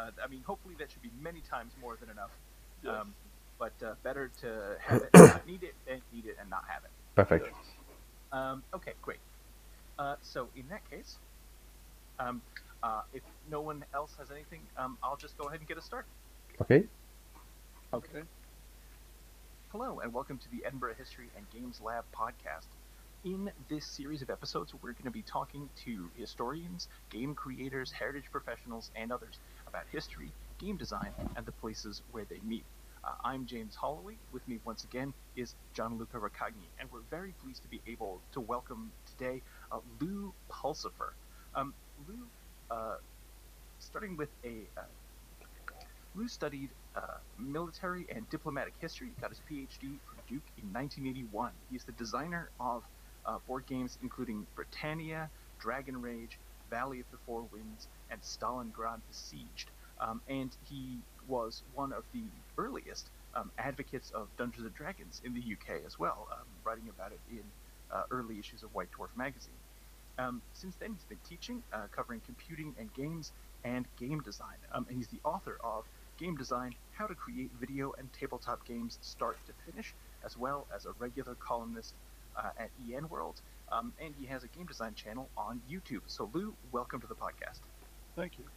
I mean, hopefully that should be many times more than enough. Yes. But better to have it and not need it than need it and not have it. Yes. Perfect. Okay, great. So in that case, um, if no one else has anything, I'll just go ahead and get us started. Okay. Okay. Hello, and welcome to the Edinburgh History and Games Lab podcast. In this series of episodes, we're going to be talking to historians, game creators, heritage professionals, and others about history, game design, and the places where they meet. I'm James Holloway. With me once again is Gianluca Raccagni, and we're very pleased to be able to welcome today Lou Pulsifer. Lou, uh, starting with Lou studied military and diplomatic history, got his PhD from Duke in 1981. He's the designer of board games including Britannia, Dragon Rage, Valley of the Four Winds, and Stalingrad Besieged. And he was one of the earliest advocates of Dungeons and Dragons in the UK as well, writing about it in early issues of White Dwarf magazine. Since then, he's been teaching, covering computing and games and game design. And he's the author of Game Design, How to Create Video and Tabletop Games Start to Finish, as well as a regular columnist at EN World. And he has a game design channel on YouTube. So, Lou, welcome to the podcast. Thank you.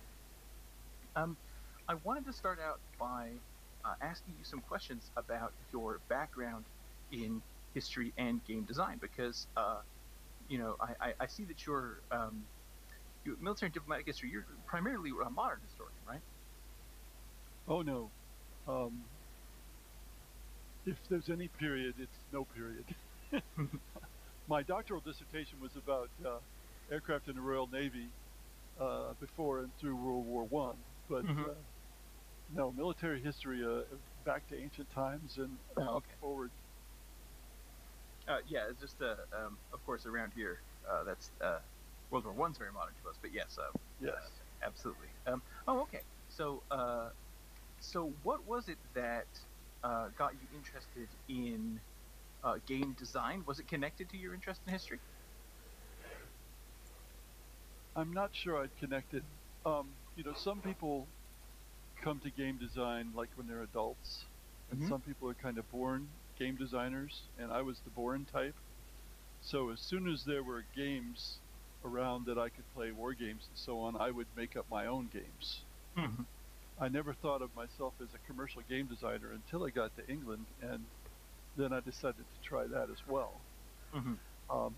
I wanted to start out by asking you some questions about your background in history and game design, because I see that you're military and diplomatic history. You're primarily a modern historian, right? Oh no. Um, if there's any period, it's no period. My doctoral dissertation was about aircraft in the Royal Navy before and through World War One, but Mm-hmm. no military history back to ancient times and Okay. forward. Yeah, it's just of course around here that's World War One's very modern to us, but yes, Yes. absolutely. Okay. So what was it that got you interested in game design? Was it connected to your interest in history? I'm not sure I'd connected. Some people come to game design like when they're adults, and Mm-hmm. some people are kind of born game designers, and I was the born type. So as soon as there were games around that I could play war games and so on, I would make up my own games. Mm-hmm. I never thought of myself as a commercial game designer until I got to England, and then I decided to try that as well. Mm-hmm. Um,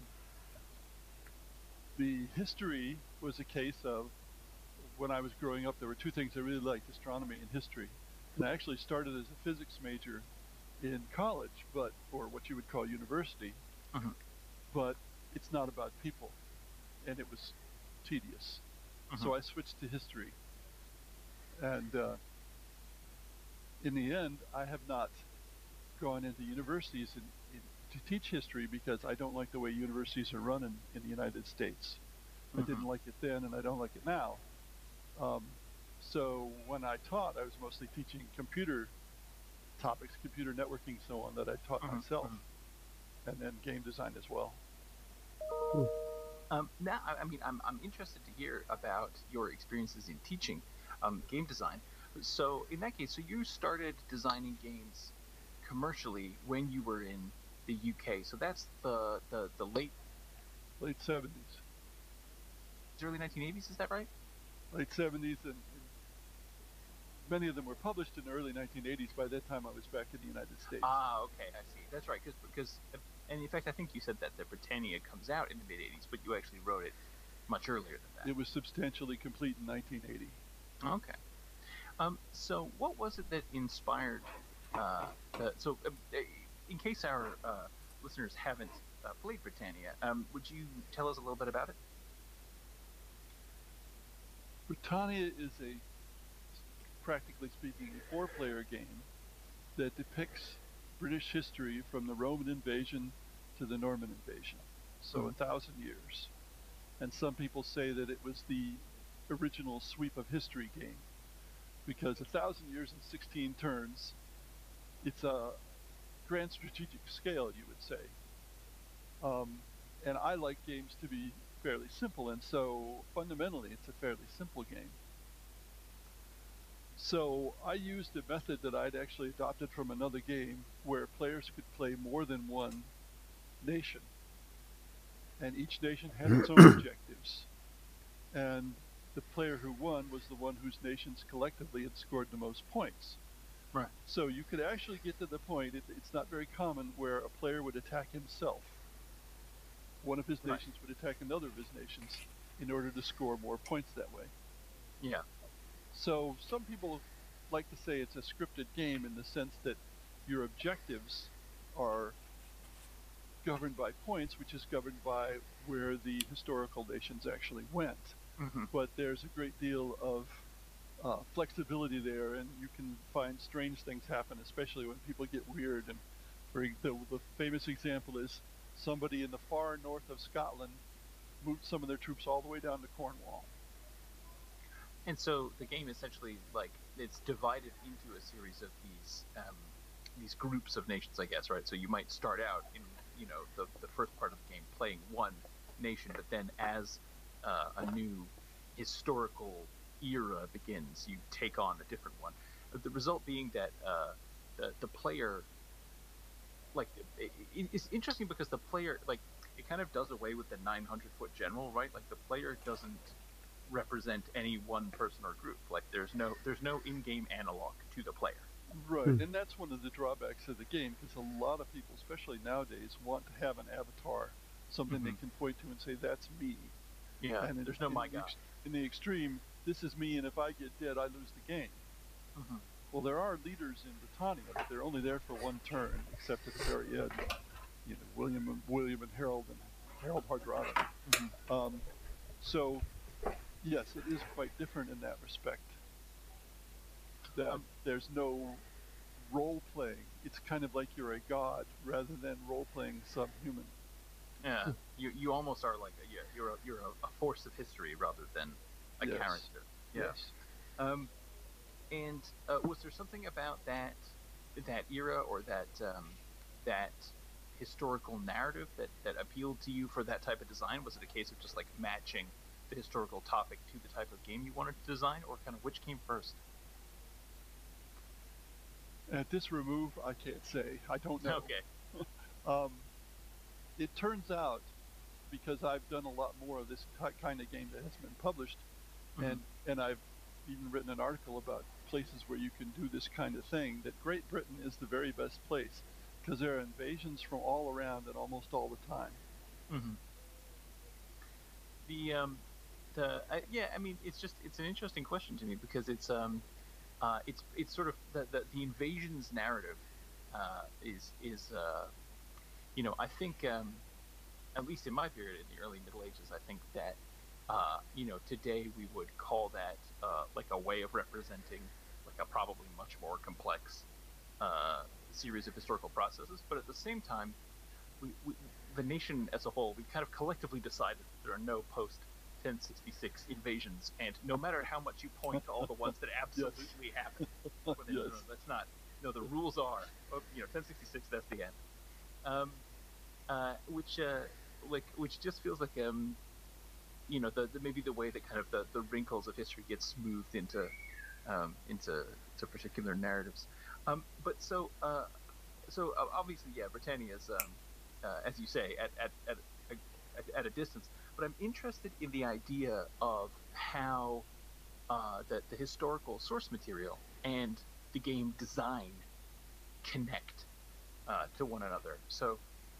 the history was a case of when I was growing up, there were two things I really liked: astronomy and history. And I actually started as a physics major in college, or what you would call university. Mm-hmm. But it's not about people, and it was tedious. Mm-hmm. So I switched to history, and in the end, I have not gone into universities to teach history because I don't like the way universities are run in the United States. I Mm-hmm. didn't like it then, and I don't like it now. Um, so when I taught, I was mostly teaching computer topics, computer networking, so on, that I taught Mm-hmm. myself, Mm-hmm. and then game design as well. Now, I mean, I'm interested to hear about your experiences in teaching game design. So, in that case, so you started designing games commercially when you were in the UK. So that's the late Late 70s, early 1980s. Is that right? late 70s, and many of them were published in the early 1980s. By that time, I was back in the United States. Ah, okay, I see. That's right. Because and in fact, I think you said that the Britannia comes out in the mid 80s, but you actually wrote it much earlier than It was substantially complete in 1980. that. Okay. So what was it that inspired? So, in case our listeners haven't played Britannia, would you tell us a little bit about it? Britannia is practically speaking, a four-player game that depicts British history from the Roman invasion to the Norman invasion. So Mhm. 1,000 years. And some people say that it was the original sweep of history game because 1,000 years and 16 turns, it's a grand strategic scale, you would say. And I like games to be fairly simple, and so fundamentally it's a fairly simple game. So I used a method that I'd actually adopted from another game where players could play more than one nation, and each nation had its own objectives. And the player who won was the one whose nations collectively had scored the most points. Right. So you could actually get to the point, it's not very common, where a player would attack himself. One of his Right. nations would attack another of his nations in order to score more points that way. Yeah. So some people like to say it's a scripted game in the sense that your objectives are governed by points, which is governed by where the historical nations actually went. Mm-hmm. But there's a great deal of flexibility there, and you can find strange things happen, especially when people get weird. And the famous example is somebody in the far north of Scotland moved some of their troops all the way down to Cornwall. And so the game essentially, like, it's divided into a series of these groups of nations, I guess, right? So you might start out in, you know, the first part of the game playing one nation, but then as a new historical era begins, you take on a different one. The result being that the player, like, it's interesting because the player, like, it kind of does away with the 900-foot general, right? Like, the player doesn't represent any one person or group. Like, there's no in-game analog to the player. Right, and that's one of the drawbacks of the game, because a lot of people, especially nowadays, want to have an avatar, something they can point to and say, that's me. Yeah, and there's no my guy. In the extreme, this is me, and if I get dead, I lose the game. Well, there are leaders in Britannia, but they're only there for one turn, except at the very end. You know, William and Harold Hardrada. So, yes, it is quite different in that respect. That there's no role playing. It's kind of like you're a god rather than role playing some human. Yeah, you almost are like you're a force of history rather than a character. Yes. And was there something about that era or that historical narrative that appealed to you for that type of design? Was it a case of just like matching the historical topic to the type of game you wanted to design, or kind of which came first? At this remove, I can't say. I don't know. Okay. It turns out, because I've done a lot more of this kind of game that has been published, and I've even written an article about places where you can do this kind of thing, that Great Britain is the very best place, because there are invasions from all around and almost all the time. I mean, it's an interesting question to me, because it's sort of the invasions narrative is you know, I think at least in my period in the early Middle Ages, I think that you know, today we would call that like a way of representing like a probably much more complex series of historical processes, but at the same time, we the nation as a whole, we kind of collectively decided that there are no post 1066 invasions, and no matter how much you point to all the ones that absolutely happened, that's not. No, the rules are, you know, 1066. That's the end. Which just feels like you know, maybe the way that kind of the wrinkles of history get smoothed into particular narratives. But so obviously, yeah, Britannia is as you say at a distance. But I'm interested in the idea of how the historical source material and the game design connect to one another. So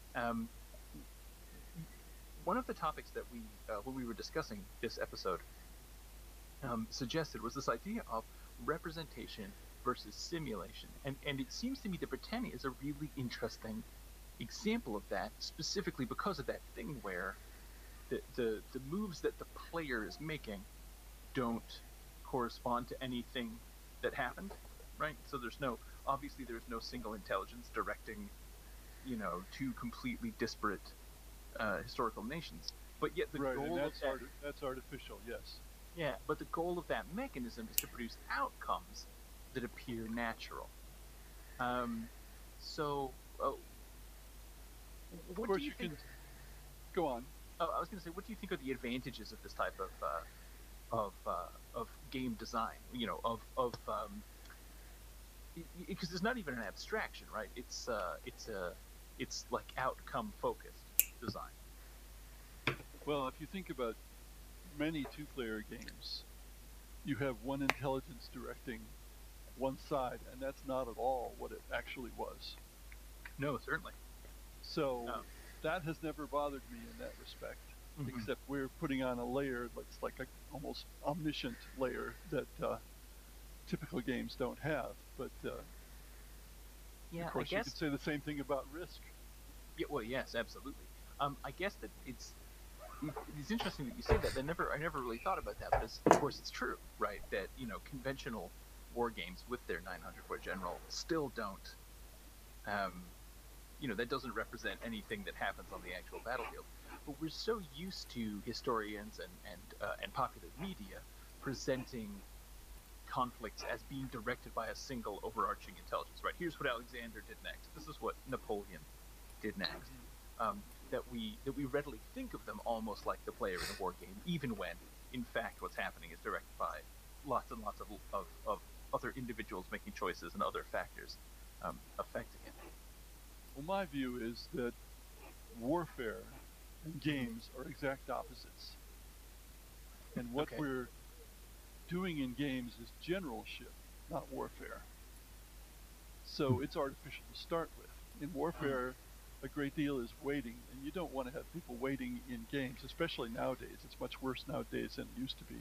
one of the topics that when we were discussing this episode suggested was this idea of representation versus simulation, and it seems to me that Britannia is a really interesting example of that, specifically because of that thing where the moves that the player is making don't correspond to anything that happened, right? So there's no single intelligence directing, you know, two completely disparate historical nations, but yet the goal of that's artificial, yes. Yeah, but the goal of that mechanism is to produce outcomes that appear natural. So, what do you think? Go on. Oh, I was going to say, what do you think are the advantages of this type of of game design. Because it's not even an abstraction, right? It's like outcome focused design. Well, if you think about many two-player games, you have one intelligence directing one side, and that's not at all what it actually was. No, certainly. So that has never bothered me in that respect, except we're putting on a layer that's like a almost omniscient layer that typical games don't have. But yeah, of course, you could say the same thing about Risk. Yeah, well, yes, absolutely. I guess that it's interesting that you say that. I never really thought about that, but of course it's true, right? That conventional war games with their 900-foot general still don't, that doesn't represent anything that happens on the actual battlefield. But we're so used to historians and popular media presenting conflicts as being directed by a single overarching intelligence, right? Here's what Alexander did next. This is what Napoleon did next. That we readily think of them almost like the player in a war game, even when, in fact, what's happening is directed by lots and lots of other individuals making choices and other factors affecting it. Well, my view is that warfare and games are exact opposites. And what we're doing in games is generalship, not warfare. So it's artificial to start with. In warfare, a great deal is waiting, and you don't want to have people waiting in games, especially nowadays. It's much worse nowadays than it used to be.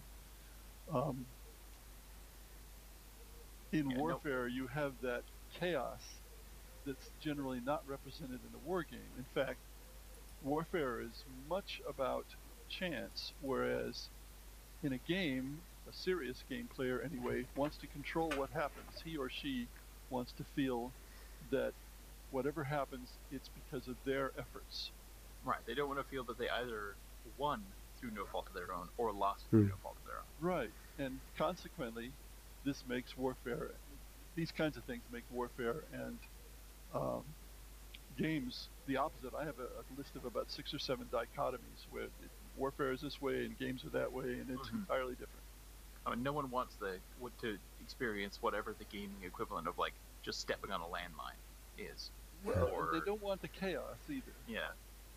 In warfare, you have that chaos that's generally not represented in a war game. In fact, warfare is much about chance, whereas in a game, a serious game player anyway, wants to control what happens. He or she wants to feel that whatever happens, it's because of their efforts. Right. They don't want to feel that they either won through no fault of their own or lost through no fault of their own. Right. And consequently, this makes warfare, these kinds of things make warfare and games the opposite. I have a list of about 6 or 7 dichotomies where warfare is this way and games are that way, and it's entirely different. I mean, no one wants to experience whatever the gaming equivalent of like just stepping on a landmine is. Well, they don't want the chaos either. Yeah.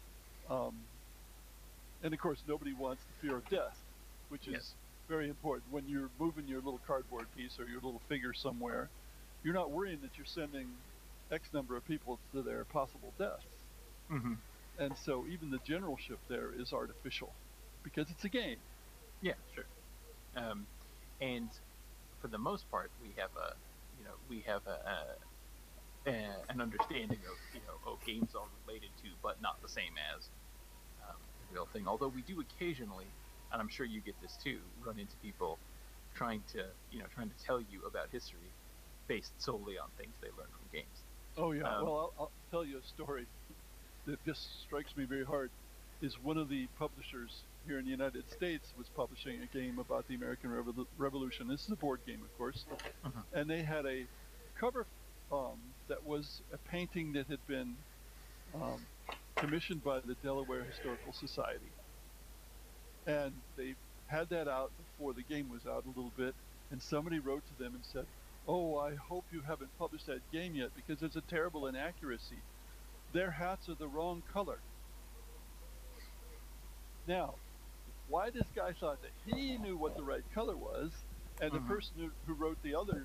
And of course, nobody wants the fear of death, which is very important. When you're moving your little cardboard piece or your little figure somewhere, you're not worrying that you're sending X number of people to their possible deaths. And so even the generalship there is artificial because it's a game. Yeah, sure. And for the most part, we have an understanding of games are related to, but not the same as the real thing. Although we do occasionally, and I'm sure you get this too, run into people trying to tell you about history based solely on things they learned from games. Oh yeah. Well, I'll tell you a story that just strikes me very hard. Is one of the publishers here in the United States was publishing a game about the American Revolution. This is a board game, of course. And they had a cover that was a painting that had been commissioned by the Delaware Historical Society. And they had that out before the game was out a little bit, and somebody wrote to them and said, "Oh, I hope you haven't published that game yet because there's a terrible inaccuracy. Their hats are the wrong color." Now, why this guy thought that he knew what the right color was, and the person who wrote the other,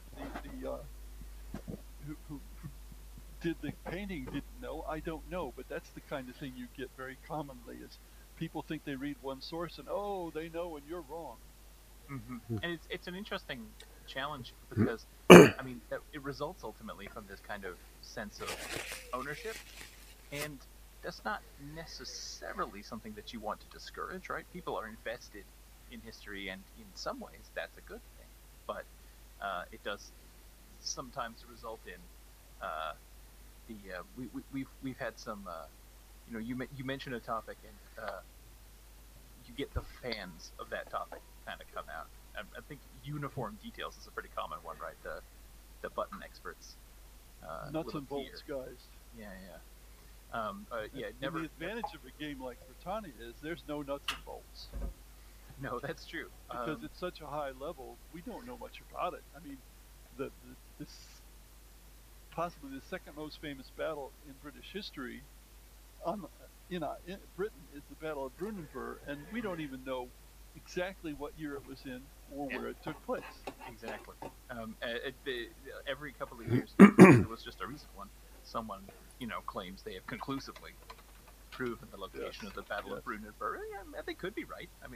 who did the painting didn't know, I don't know. But that's the kind of thing you get very commonly is people think they read one source and, oh, they know and you're wrong. And it's an interesting challenge because, I mean, it results ultimately from this kind of sense of ownership, and that's not necessarily something that you want to discourage, right? People are invested in history, and in some ways that's a good thing. But it does sometimes result in we've had some you mention a topic and you get the fans of that topic kind of come out. I think uniform details is a pretty common one, right? The button experts. Nuts and bolts guys. Yeah. The advantage of a game like Britannia is there's no nuts and bolts. No, that's true. because it's such a high level. We don't know much about it. I mean, this possibly the second most famous battle in British history on in Britain is the Battle of Brunanburh, and we don't even know exactly what year it was in or Yeah, where it took place. exactly. Every couple of years, it was just a recent one. Someone, claims they have conclusively proven the location Yes, of the Battle yes. of Brunanburh. Yeah, they could be right. I mean,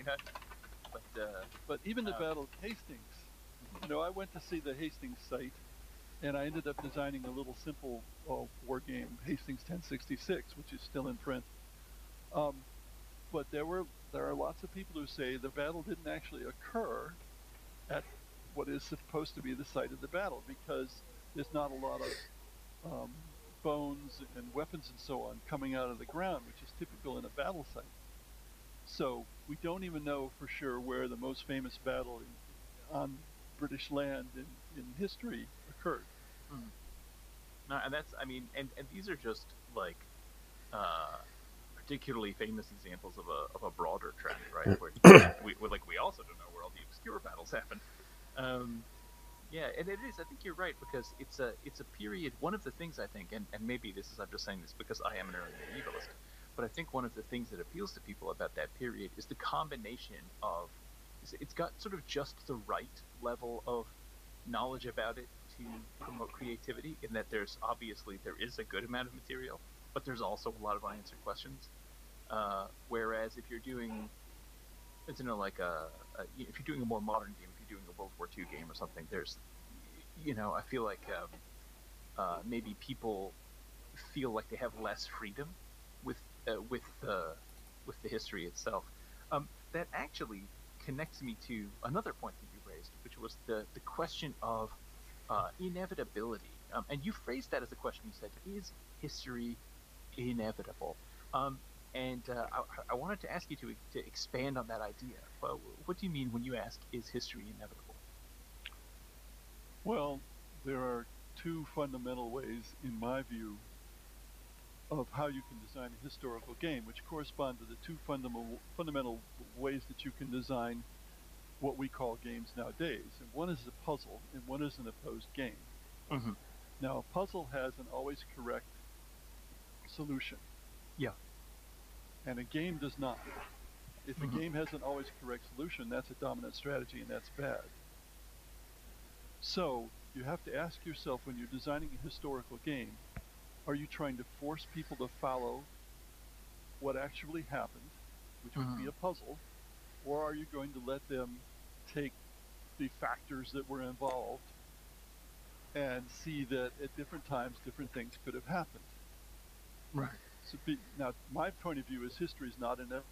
But even the uh, Battle of Hastings, I went to see the Hastings site, and I ended up designing a little simple war game, Hastings 1066, which is still in print. Um, but there are lots of people who say the battle didn't actually occur at what is supposed to be the site of the battle because there's not a lot of um, bones and weapons and so on coming out of the ground, which is typical in a battle site. So we don't even know for sure where the most famous battle on British land in history occurred. mm. No, and that's, I mean, and these are just like uh, particularly famous examples of a broader trend, right? Where we also don't know where all the obscure battles happen. Um, yeah, and it is. I think you're right because it's a period. One of the things I think, and maybe this is I'm just saying this because I am an early medievalist, but I think one of the things that appeals to people about that period is the combination of it's got sort of just the right level of knowledge about it to promote creativity. In that there is a good amount of material, but there's also a lot of unanswered questions. Whereas if you're doing it's like if you're doing a more modern game, if you're doing a World War II game or something, there's I feel like maybe people feel like they have less freedom with uh, with the with the history itself. That actually connects me to another point that you raised, which was the question of inevitability. And you phrased that as a question. You said, "Is history inevitable?" Um, and I wanted to ask you to expand on that idea. Well, what do you mean when you ask, "Is history inevitable?" Well, there are two fundamental ways, in my view, of how you can design a historical game, which correspond to the two fundamental ways that you can design what we call games nowadays. And one is a puzzle, and one is an opposed game. Mm-hmm. Now, a puzzle has an always correct solution, Yeah. and a game does not. If a Mm-hmm. game has an always correct solution, that's a dominant strategy, and that's bad. So, you have to ask yourself when you're designing a historical game, are you trying to force people to follow what actually happened, which would be Mm-hmm. a puzzle, or are you going to let them take the factors that were involved and see that at different times different things could have happened? Right. So now, my point of view is history is not inevitable.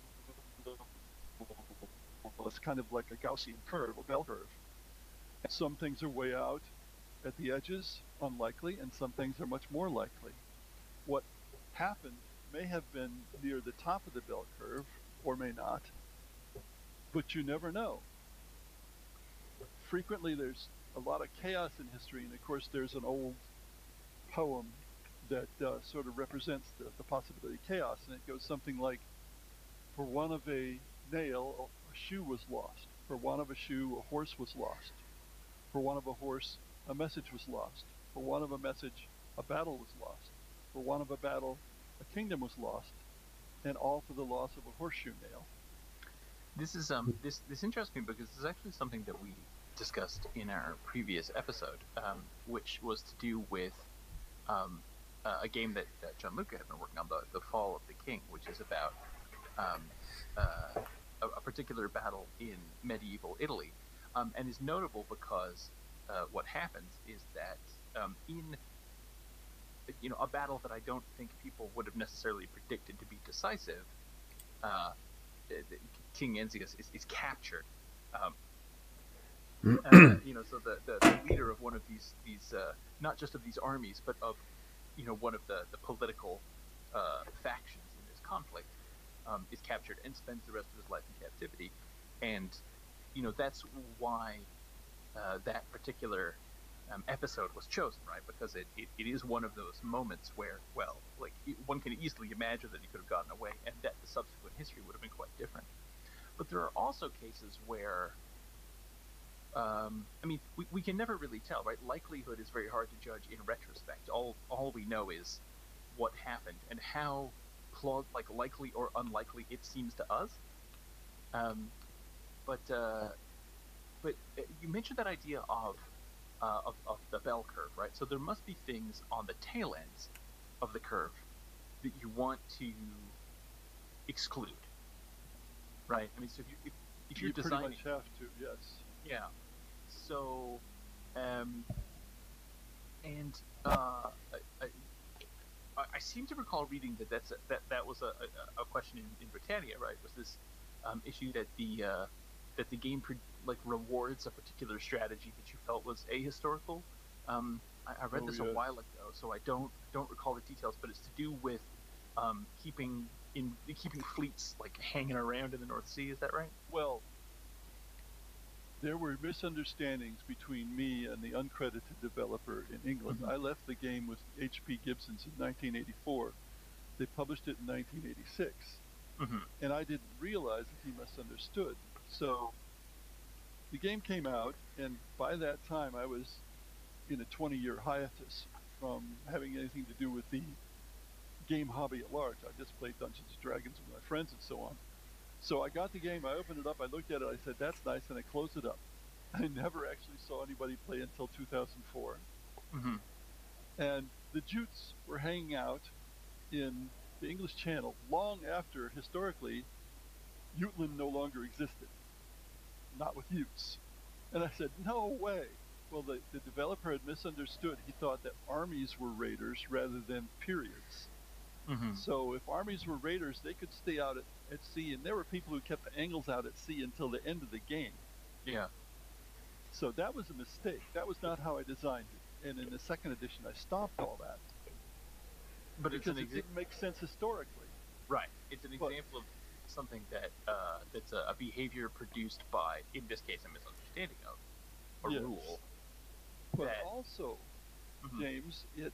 It's kind of like a Gaussian curve, a bell curve. Some things are way out at the edges, unlikely, and some things are much more likely. What happened may have been near the top of the bell curve, or may not, but you never know. Frequently, there's a lot of chaos in history, and of course, there's an old poem that sort of represents the possibility of chaos, and it goes something like, for want of a nail, a shoe was lost. For want of a shoe, a horse was lost. For want of a horse, a message was lost. For want of a message, a battle was lost. For want of a battle, a kingdom was lost, and all for the loss of a horseshoe nail. This interests me because this is actually something that we discussed in our previous episode, which was to do with um, a game that Gianluca had been working on, the Fall of the King, which is about um, uh, a particular battle in medieval Italy, and is notable because what happens is that in a battle that I don't think people would have necessarily predicted to be decisive, uh, King Enzius is captured. Um, so the leader of one of these not just of these armies, but of one of the political factions in this conflict is captured and spends the rest of his life in captivity, and that's why that particular episode was chosen, right? Because it is one of those moments where, well, like one can easily imagine that he could have gotten away, and that the subsequent history would have been quite different. But there are also cases where, I mean, we can never really tell, right? Likelihood is very hard to judge in retrospect. All we know is what happened and how likely or unlikely it seems to us. Um, but you mentioned that idea of the bell curve, right? So there must be things on the tail ends of the curve that you want to exclude, right? I mean, so if you're You pretty designing, much have to, yes. yeah. So, um, and I seem to recall reading that was a question in Britannia, right? Was this issue that the game rewards a particular strategy that you felt was ahistorical? I read Oh, this a yes. while ago, so I don't recall the details, but it's to do with keeping fleets like hanging around in the North Sea. Is that right? Well, there were misunderstandings between me and the uncredited developer in England. Mm-hmm. I left the game with H.P. Gibson's in 1984. They published it in 1986. Mm-hmm. And I didn't realize that he misunderstood. So the game came out, and by that time I was in a 20-year hiatus from having anything to do with the game hobby at large. I just played Dungeons and Dragons with my friends and so on. So I got the game, I opened it up, I looked at it, I said, that's nice, and I closed it up. I never actually saw anybody play until 2004. Mm-hmm. And the Jutes were hanging out in the English Channel long after, historically, Jutland no longer existed. Not with Utes. And I said, no way. Well, the developer had misunderstood. He thought that armies were raiders rather than periods. Mm-hmm. So if armies were raiders, they could stay out at sea, and there were people who kept the Angles out at sea until the end of the game. Yeah. So that was a mistake. That was not how I designed it. And in the second edition, I stopped all that But because it didn't make sense historically. right. It's an example of something that's a behavior produced by, in this case, a misunderstanding of a Yes. rule. But that, also, Mhm. James, it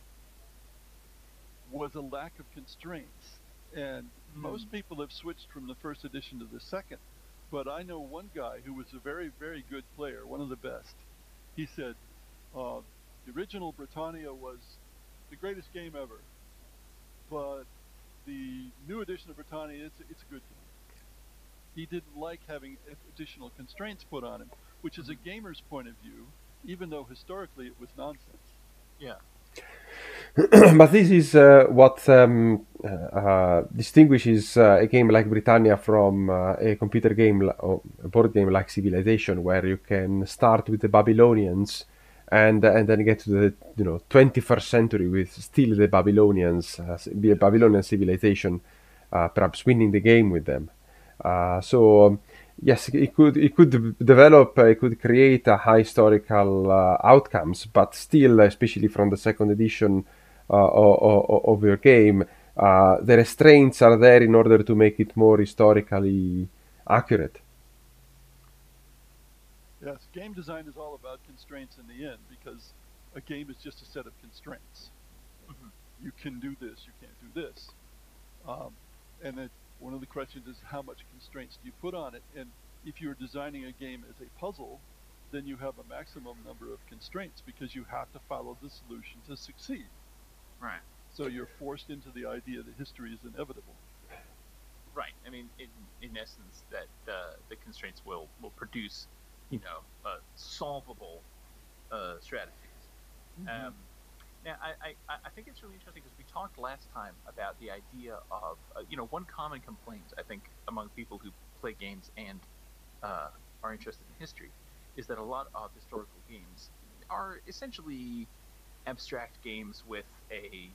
was a lack of constraints. And most people have switched from the first edition to the second. But I know one guy who was a very, very good player, one of the best. He said, the original Britannia was the greatest game ever. But the new edition of Britannia, it's a good game. He didn't like having additional constraints put on him, which is a gamer's point of view, even though historically it was nonsense. Yeah. But this is what distinguishes a game like Britannia from a computer game or a board game like Civilization, where you can start with the Babylonians and then get to the 21st century with still the Babylonians, Babylonian civilization, perhaps winning the game with them. So yes, it could develop, it could create a high historical outcomes, but still, especially from the second edition of your game, the restraints are there in order to make it more historically accurate. Yes, game design is all about constraints in the end, because a game is just a set of constraints. Mhm. You can do this, you can't do this. And then one of the questions is, how much constraints do you put on it? And if you're designing a game as a puzzle, then you have a maximum number of constraints, because you have to follow the solution to succeed. Right. So you're forced into the idea that history is inevitable. Right. I mean, in essence, that the constraints will produce, solvable strategies. Mm-hmm. Now, I think it's really interesting because we talked last time about the idea of, one common complaint, I think, among people who play games and are interested in history is that a lot of historical games are essentially abstract games with a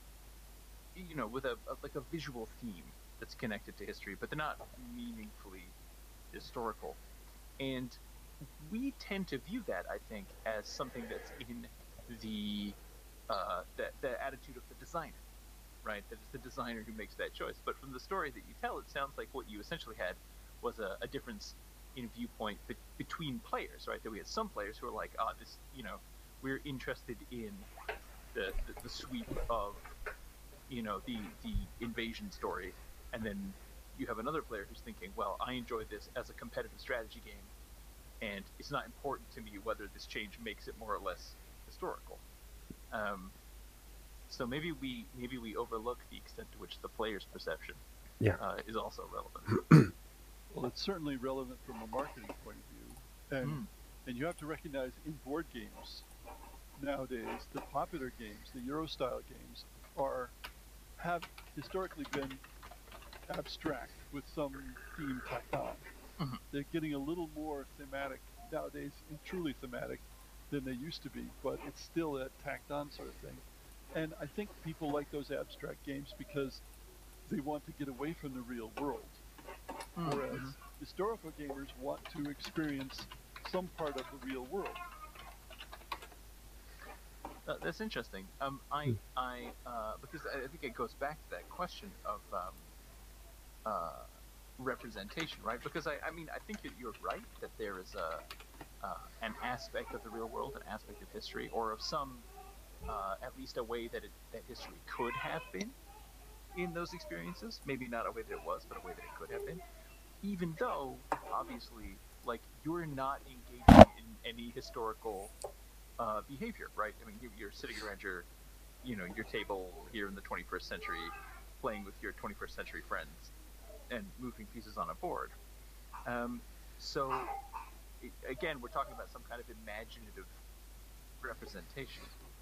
visual theme that's connected to history, but they're not meaningfully historical. And we tend to view that, I think, as something that's in the attitude of the designer, right? That it's the designer who makes that choice. But from the story that you tell, it sounds like what you essentially had was a difference in viewpoint between players, right? That we had some players who are like, we're interested in the sweep of, the invasion story, and then you have another player who's thinking, well, I enjoy this as a competitive strategy game, and it's not important to me whether this change makes it more or less historical. So maybe we overlook the extent to which the player's perception Yeah. is also relevant. Well, it's certainly relevant from a marketing point of view, and you have to recognize in board games nowadays the popular games, the Euro style games, have historically been abstract with some theme tacked on. Mm-hmm. They're getting a little more thematic nowadays, and truly thematic, than they used to be, but it's still a tacked on sort of thing. And I think people like those abstract games because they want to get away from the real world. Mm-hmm. Whereas historical gamers want to experience some part of the real world. That's interesting. Because I think it goes back to that question of representation, right? Because I think that you're right that there is an aspect of the real world, an aspect of history, or of some, at least a way that history could have been in those experiences. Maybe not a way that it was, but a way that it could have been. Even though, obviously, like, you're not engaging in any historical behavior, right? I mean, you're sitting around your table here in the 21st century, playing with your 21st century friends, and moving pieces on a board. So, again, we're talking about some kind of imaginative representation.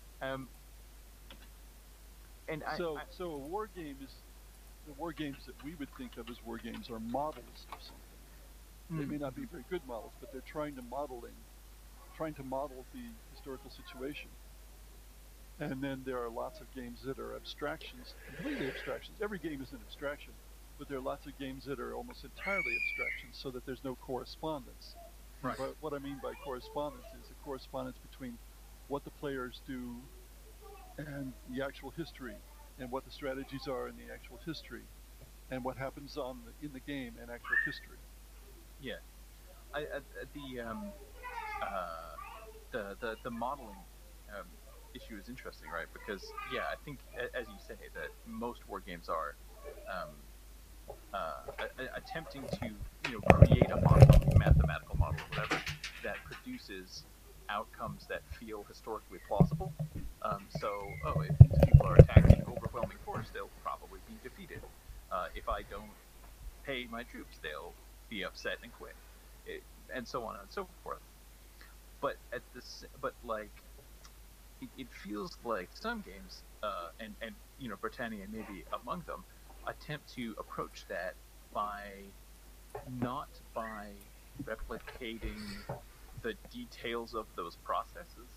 So a war game is the war games that we would think of as war games are models of something. They may not be very good models, but they're trying to model the historical situation. And then there are lots of games that are abstractions, completely abstractions. Every game is an abstraction, but there are lots of games that are almost entirely abstractions, so that there's no correspondence. Right. But what I mean by correspondence is the correspondence between what the players do and the actual history, and what the strategies are in the actual history, and what happens in the game and actual history. Yeah, the modeling issue is interesting, right? Because I think, as you say, that most war games are attempting to create a model, a mathematical model, or whatever, that produces outcomes that feel historically plausible. If these people are attacked in overwhelming force, they'll probably be defeated. If I don't pay my troops, they'll be upset and quit, and so on and so forth. But it feels like some games, and Britannia may be among them, attempt to approach that not by replicating the details of those processes.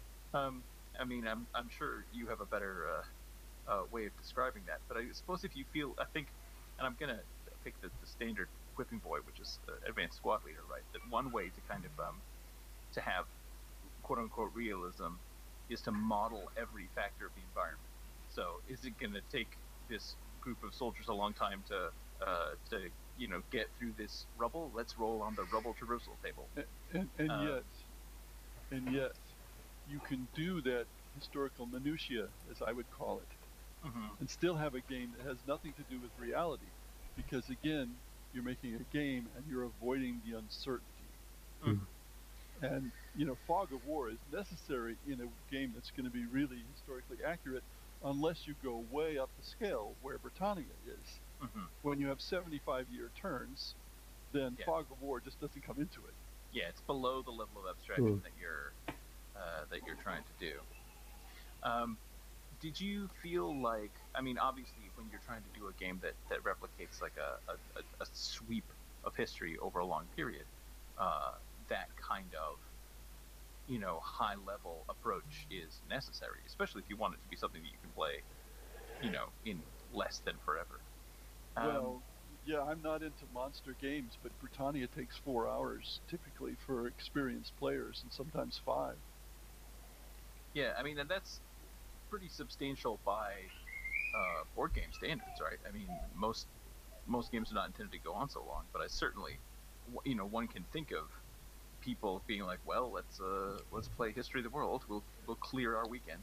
I'm sure you have a better way of describing that, but I suppose if you feel, I think, and I'm gonna pick the standard whipping boy, which is advanced squad leader, right? That one way to kind of to have quote unquote realism is to model every factor of the environment. So is it going to take this group of soldiers a long time to get through this rubble? Let's roll on the rubble traversal table. And yet, you can do that historical minutiae, as I would call it, and still have a game that has nothing to do with reality, because again, you're making a game and you're avoiding the uncertainty. And fog of war is necessary in a game that's going to be really historically accurate, unless you go way up the scale where Britannia is. When you have 75-year turns, then fog of war just doesn't come into it. Yeah, it's below the level of abstraction that you're trying to do. Did you feel like, obviously when you're trying to do a game that replicates like a sweep of history over a long period, that kind of high level approach is necessary, especially if you want it to be something that you can play in less than forever. I'm not into monster games, but Britannia takes 4 hours typically for experienced players, and sometimes 5. Yeah, and that's pretty substantial by board game standards, right? Most games are not intended to go on so long, but I certainly, one can think of people being like, well, let's play History of the World. We'll clear our weekend.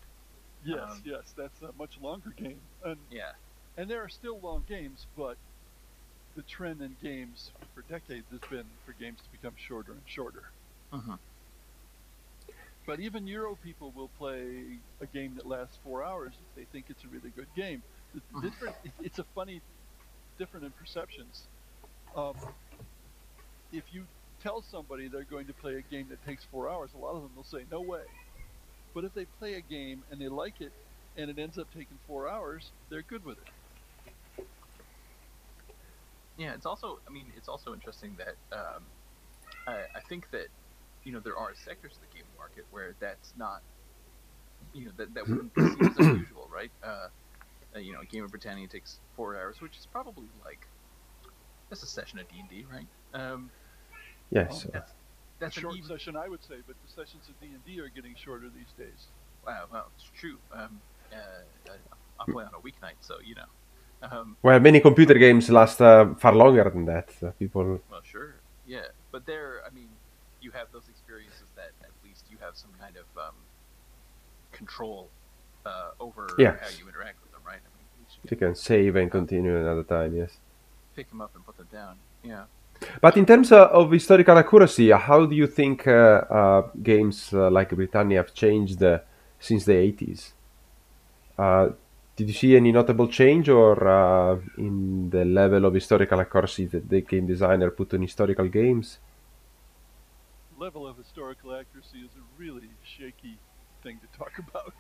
Yes, that's a much longer game. And yeah, and there are still long games, but the trend in games for decades has been for games to become shorter and shorter. Mm-hmm. But even Euro people will play a game that lasts 4 hours if they think it's a really good game. It's a funny different in perceptions. If you tell somebody they're going to play a game that takes 4 hours, a lot of them will say no way. But if they play a game and they like it and it ends up taking 4 hours, they're good with it. Yeah, it's also interesting that I think that there are sectors of the gaming market where that's not that wouldn't be seen as unusual, right? A game of Britannia takes 4 hours, which is probably like that's a session of D&D, right? Yes. That's a short session, I would say, but the sessions of D&D are getting shorter these days. Wow, well, it's true. I play on a weeknight, so well, many computer games last far longer than that. People. Well, sure, yeah, but you have those experiences that at least you have some kind of control over how you interact with them, right? You can save and continue another time. Yes. Pick them up and put them down. Yeah. But in terms of historical accuracy, how do you think games like Britannia have changed since the 80s? Did you see any notable change or in the level of historical accuracy that the game designer put on historical games? Level of historical accuracy is a really shaky thing to talk about.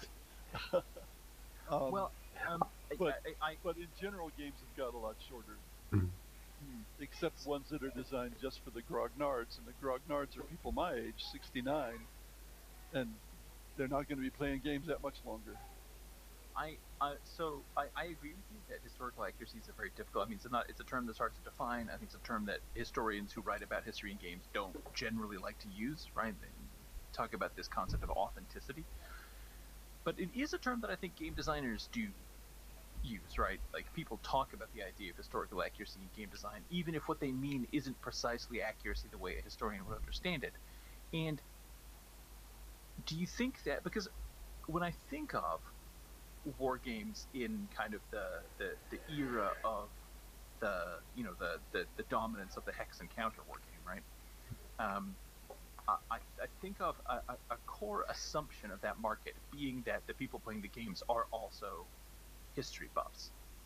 But in general, games have got a lot shorter. Except ones that are designed just for the grognards, and the grognards are people my age, 69, and they're not going to be playing games that much longer. I agree with you that historical accuracy is very difficult. I mean, it's a term that's hard to define. I think it's a term that historians who write about history in games don't generally like to use, right? They talk about this concept of authenticity. But it is a term that I think game designers do use, right? Like, people talk about the idea of historical accuracy in game design, even if what they mean isn't precisely accuracy the way a historian would understand it. And do you think that, because when I think of war games in kind of the era of the dominance of the hex and counter war game, right? I think of a core assumption of that market being that the people playing the games are also history buffs.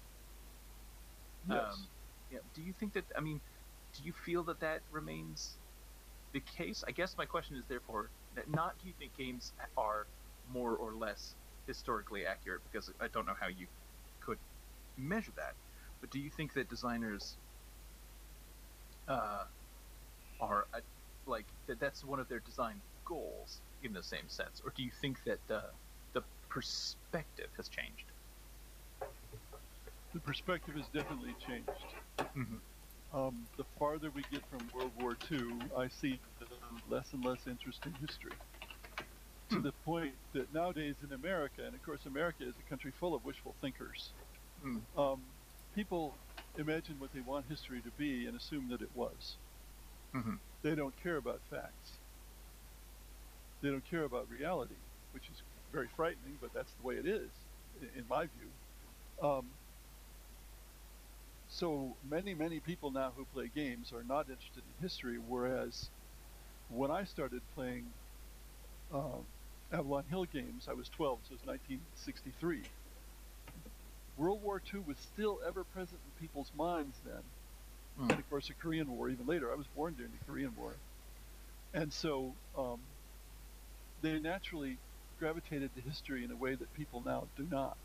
Yes. Do you think that? I mean, do you feel that remains the case? I guess my question is therefore that not do you think games are more or less historically accurate, because I don't know how you could measure that, but do you think that designers are like that's one of their design goals in the same sense, or do you think that the perspective has changed? The perspective has definitely changed. Mm-hmm. The farther we get from World War II, I see less and less interest in history. To the point that nowadays in America, and of course America is a country full of wishful thinkers, people imagine what they want history to be and assume that it was. Mm-hmm. They don't care about facts. They don't care about reality, which is very frightening, but that's the way it is, in my view. So many people now who play games are not interested in history, whereas when I started playing Avalon Hill games, I was 12, so it was 1963. World War II was still ever present in people's minds then. And of course the Korean War even later. I was born during the Korean War. And so they naturally gravitated to history in a way that people now do not.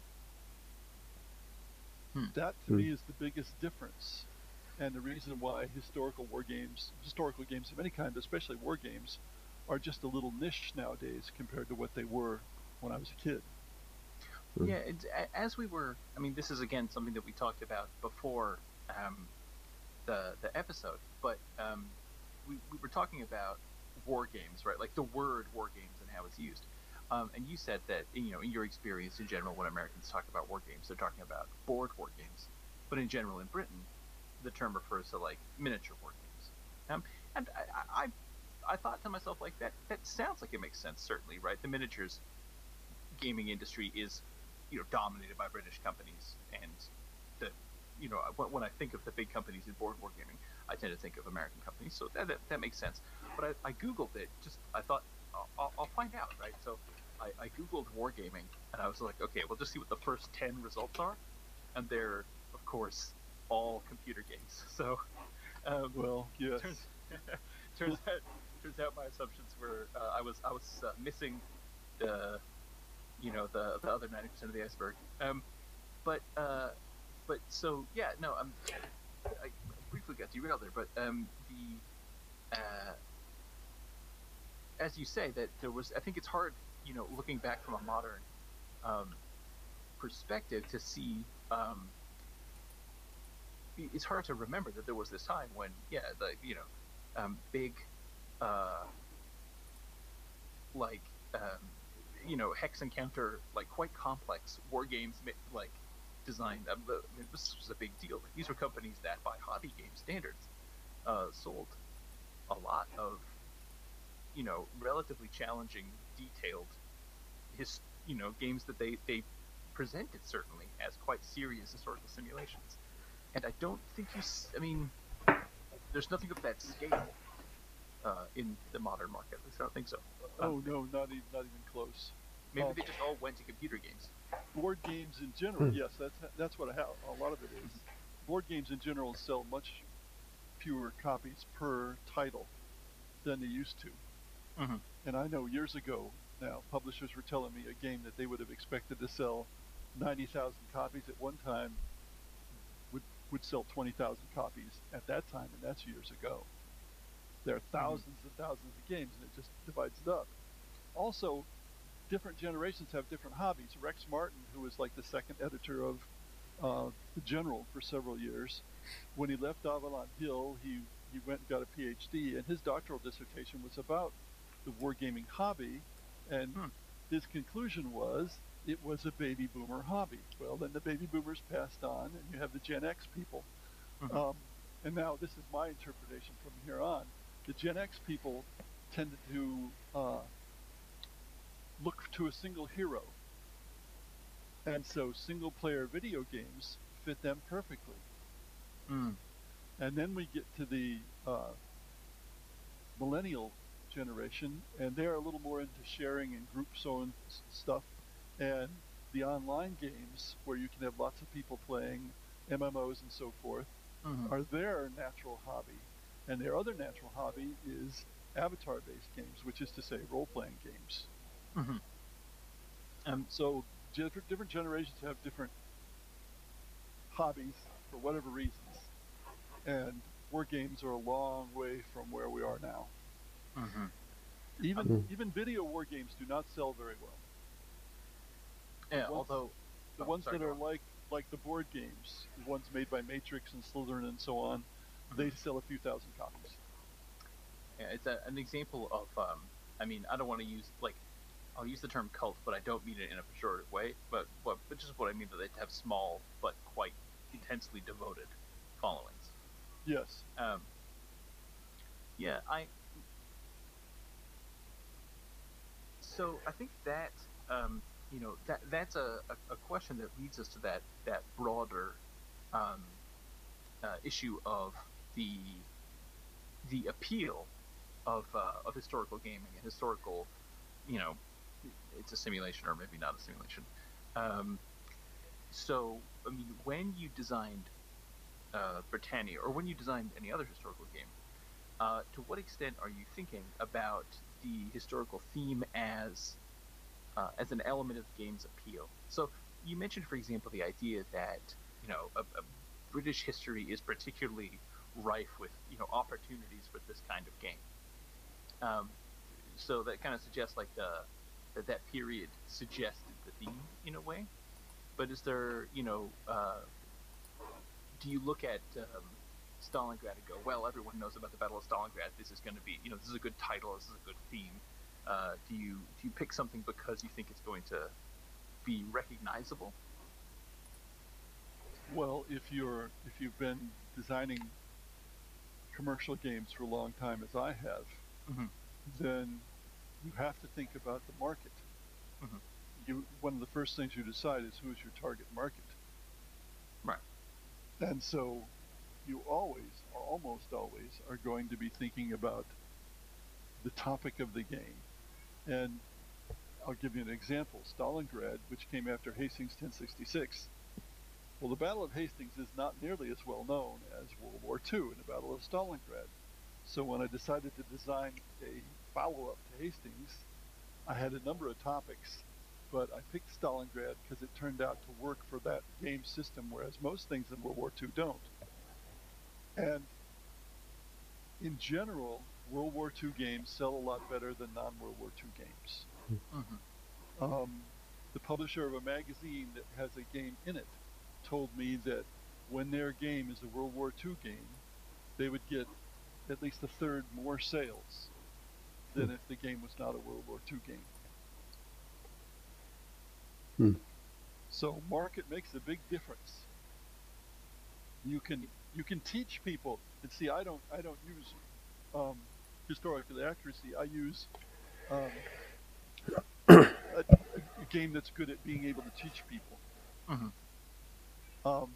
That to me is the biggest difference, and the reason why historical games of any kind, but especially war games, are just a little niche nowadays compared to what they were when I was a kid. Yeah, as we were, I mean, this is again something that we talked about before the episode, but we were talking about war games, right? Like the word war games and how it's used. And you said that, in your experience in general, when Americans talk about war games, they're talking about board war games. But in general, in Britain, the term refers to like miniature war games. And I thought to myself, like, that sounds like it makes sense, certainly, right? The miniatures gaming industry is, dominated by British companies, and the when I think of the big companies in board wargaming, I tend to think of American companies, so that makes sense. But I googled it. I thought I'll find out, right? So I googled wargaming, and I was like, okay, we'll just see what the first 10 results are, and they're of course all computer games. So Well, yes. turns out my assumptions were I was missing the the other 90% of the iceberg. But so yeah, no, I briefly got derailed there, but as you say, that there was, I think it's hard, looking back from a modern perspective to see. It's hard to remember that there was this time when, big, like, hex encounter, like quite complex war games, like designed. This was a big deal. These were companies that, by hobby game standards, sold a lot of, relatively challenging, detailed, games that they presented certainly as quite serious historical simulations. And I don't think there's nothing of that scale in the modern market. At least I don't think so. Oh no, not even close. Maybe they just all went to computer games. Board games in general, yes, that's what a lot of it is. Board games in general sell much fewer copies per title than they used to. Mm-hmm. And I know years ago now, publishers were telling me a game that they would have expected to sell 90,000 copies at one time would sell 20,000 copies at that time, and that's years ago. There are thousands and thousands of games, and it just divides it up. Also, different generations have different hobbies. Rex Martin, who was like the second editor of The General for several years, when he left Avalon Hill, he went and got a PhD, and his doctoral dissertation was about the wargaming hobby, and his conclusion was it was a baby boomer hobby. Well, then the baby boomers passed on, and you have the Gen X people. Mm-hmm. And now this is my interpretation from here on. The Gen X people tended to look to a single hero. And so single-player video games fit them perfectly. Mm. And then we get to the millennial generation, and they're a little more into sharing and group zone stuff. And the online games, where you can have lots of people playing, MMOs and so forth, are their natural hobby. And their other natural hobby is avatar-based games, which is to say role-playing games. Mm-hmm. So different generations have different hobbies for whatever reasons. And war games are a long way from where we are now. Mm-hmm. Even video war games do not sell very well. Yeah, the ones that are like the board games, the ones made by Matrix and Slytherin and so on, they sell a few thousand copies. Yeah, it's an example of, I don't want to use, I'll use the term cult, but I don't mean it in a pejorative way, but just what I mean, that they have small but quite intensely devoted followings. Yes. Yeah, so I think that, that's a question that leads us to that broader issue of the appeal of historical gaming and historical, it's a simulation or maybe not a simulation. So, when you designed Britannia, or when you designed any other historical game, to what extent are you thinking about the historical theme as an element of the game's appeal? So you mentioned, for example, the idea that a British history is particularly rife with opportunities for this kind of game. So that kind of suggests that period suggested the theme in a way. But is there do you look at Stalingrad and go, well, everyone knows about the Battle of Stalingrad. This is going to be, this is a good title. This is a good theme. Do you pick something because you think it's going to be recognizable? Well, if you've been designing commercial games for a long time, as I have, then you have to think about the market. One of the first things you decide is who is your target market. Right. And so you always, or almost always, are going to be thinking about the topic of the game. And I'll give you an example. Stalingrad, which came after Hastings 1066. Well, the Battle of Hastings is not nearly as well known as World War II and the Battle of Stalingrad. So when I decided to design a follow-up to Hastings, I had a number of topics, but I picked Stalingrad because it turned out to work for that game system, whereas most things in World War II don't. And in general, World War II games sell a lot better than non-World War II games. Mm-hmm. The publisher of a magazine that has a game in it told me that when their game is a World War II game, they would get at least a third more sales than if the game was not a World War II game. So market makes a big difference. You can teach people, and see, I don't use historical accuracy. I use a game that's good at being able to teach people. Mm-hmm.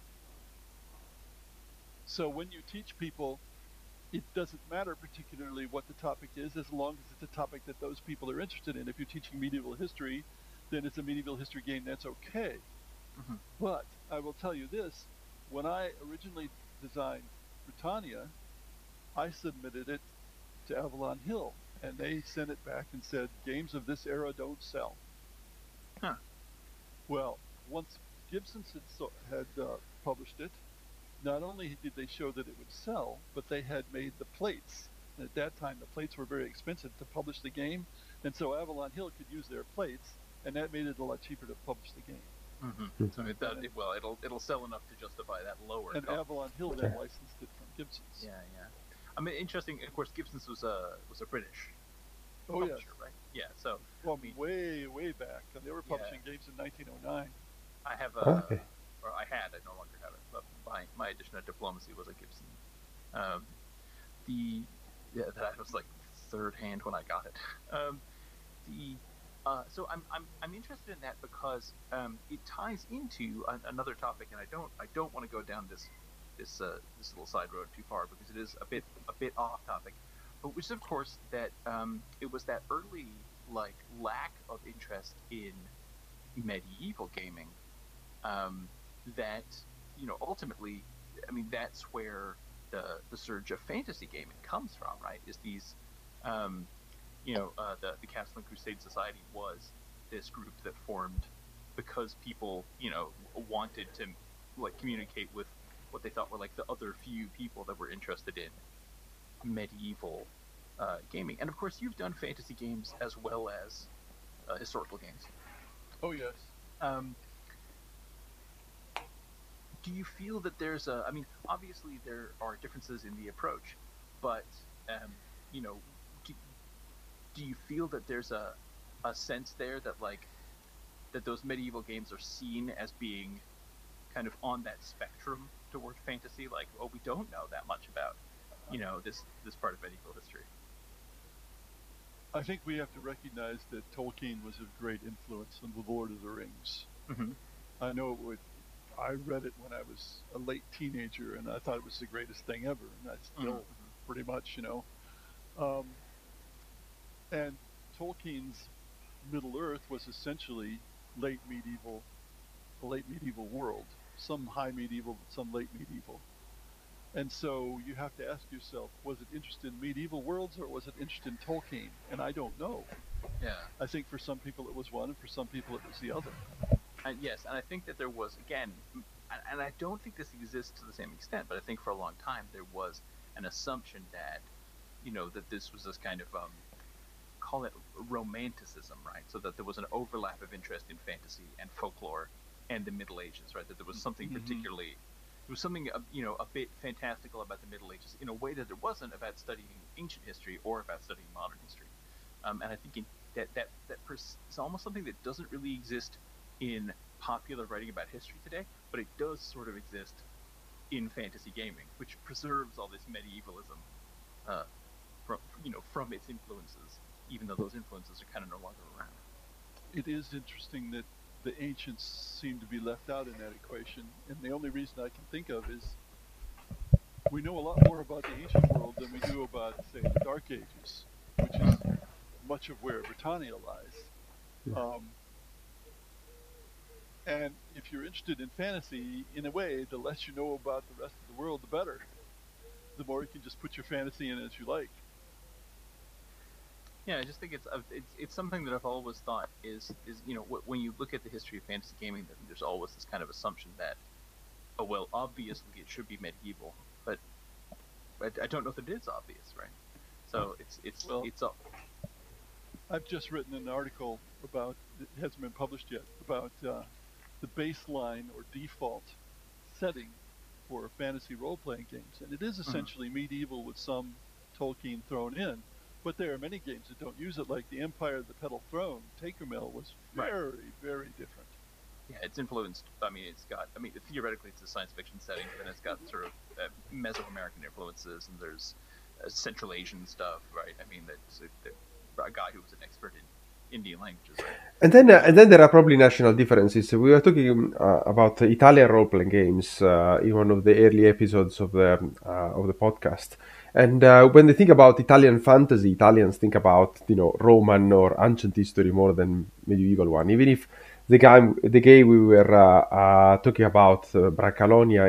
So when you teach people, it doesn't matter particularly what the topic is, as long as it's a topic that those people are interested in. If you're teaching medieval history, then it's a medieval history game, that's okay. Mm-hmm. But I will tell you this, when I originally designed Britannia, I submitted it to Avalon Hill, and they sent it back and said, games of this era don't sell. Huh. Well, once Gibson had published it, not only did they show that it would sell, but they had made the plates. And at that time, the plates were very expensive to publish the game, and so Avalon Hill could use their plates, and that made it a lot cheaper to publish the game. Mm-hmm. So it'll sell enough to justify that lower and cost. Avalon Hill then licensed it from Gibson's. Yeah. I mean, interesting. Of course, Gibson's was a British publisher, right? Yeah. So way back, and they were publishing games in 1909. I have or I had. I no longer have it. But my edition of Diplomacy was a Gibson. That was like third hand when I got it. So I'm interested in that because it ties into another topic, and I don't want to go down this little side road too far because it is a bit off topic, but which is of course that it was that early lack of interest in medieval gaming that ultimately, I mean, that's where the surge of fantasy gaming comes from, right? Is these the Castle and Crusade Society was this group that formed because people, wanted to communicate with what they thought were the other few people that were interested in medieval gaming. And of course, you've done fantasy games as well as historical games. Oh yes. Do you feel that there's I mean, obviously there are differences in the approach, but do you feel that there's a sense there that that those medieval games are seen as being kind of on that spectrum toward fantasy? We don't know that much about this part of medieval history. I think we have to recognize that Tolkien was a great influence on The Lord of the Rings. Mm-hmm. I read it when I was a late teenager, and I thought it was the greatest thing ever, and I still pretty much, and Tolkien's Middle Earth was essentially late medieval world, some high medieval, some late medieval. And so you have to ask yourself, was it interested in medieval worlds or was it interested in Tolkien? And I don't know. Yeah. I think for some people it was one, and for some people it was the other. Yes, and I think that there was, again, and I don't think this exists to the same extent, but I think for a long time there was an assumption that, that this was this kind of, call it romanticism, right? So that there was an overlap of interest in fantasy and folklore and the Middle Ages, right? That there was something particularly, there was something, a bit fantastical about the Middle Ages in a way that there wasn't about studying ancient history or about studying modern history. And I think that is almost something that doesn't really exist in popular writing about history today, but it does sort of exist in fantasy gaming, which preserves all this medievalism from its influences, even though those influences are kind of no longer around. It is interesting that the ancients seem to be left out in that equation. And the only reason I can think of is we know a lot more about the ancient world than we do about, say, the Dark Ages, which is much of where Britannia lies. And if you're interested in fantasy, in a way, the less you know about the rest of the world, the better. The more you can just put your fantasy in as you like. Yeah, I just think it's something that I've always thought is when you look at the history of fantasy gaming, then there's always this kind of assumption that, oh well, obviously it should be medieval, but I don't know that it is obvious, right? So it's up. I've just written an article about, it hasn't been published yet, about the baseline or default setting for fantasy role-playing games, and it is essentially medieval with some Tolkien thrown in. But there are many games that don't use it, like the Empire of the Petal Throne. Takermill was very, very different. Yeah, it's influenced. Theoretically, it's a science fiction setting, but then it's got sort of Mesoamerican influences, and there's Central Asian stuff, right? I mean, that's a guy who was an expert in Indian languages, right? And then there are probably national differences. We were talking about Italian role-playing games in one of the early episodes of the podcast. And when they think about Italian fantasy, Italians think about Roman or ancient history more than medieval one. Even if the game we were talking about, Brancalonia,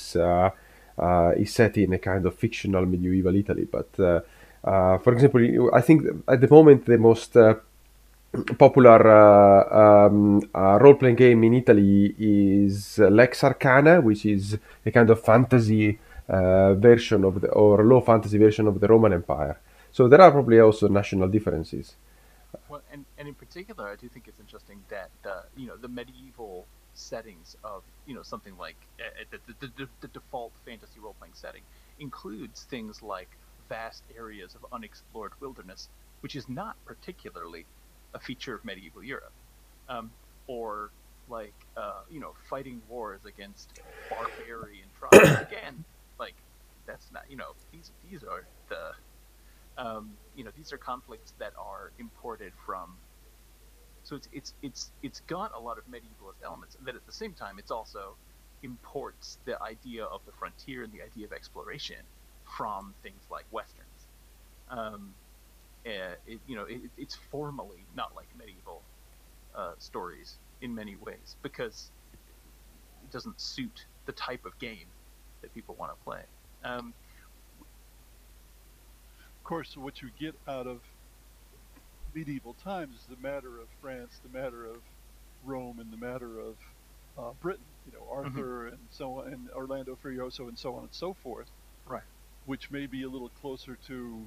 is set in a kind of fictional medieval Italy. But for example, I think at the moment the most popular role-playing game in Italy is Lex Arcana, which is a kind of fantasy version of or low fantasy version of the Roman Empire. So there are probably also national differences. Well, and in particular, I do think it's interesting that the medieval settings of something like the default fantasy role-playing setting includes things like vast areas of unexplored wilderness, which is not particularly a feature of medieval Europe, or like fighting wars against barbarian tribes. Again, like that's not these are the these are conflicts that are imported from. So it's got a lot of medievalist elements, and that at the same time it's also imports the idea of the frontier and the idea of exploration from things like westerns. It's formally not like medieval stories in many ways because it doesn't suit the type of game that people want to play. Of course, what you get out of medieval times is the matter of France, the matter of Rome, and the matter of Britain. Arthur and so on, and Orlando Furioso, and so on and so forth. Right. Which may be a little closer to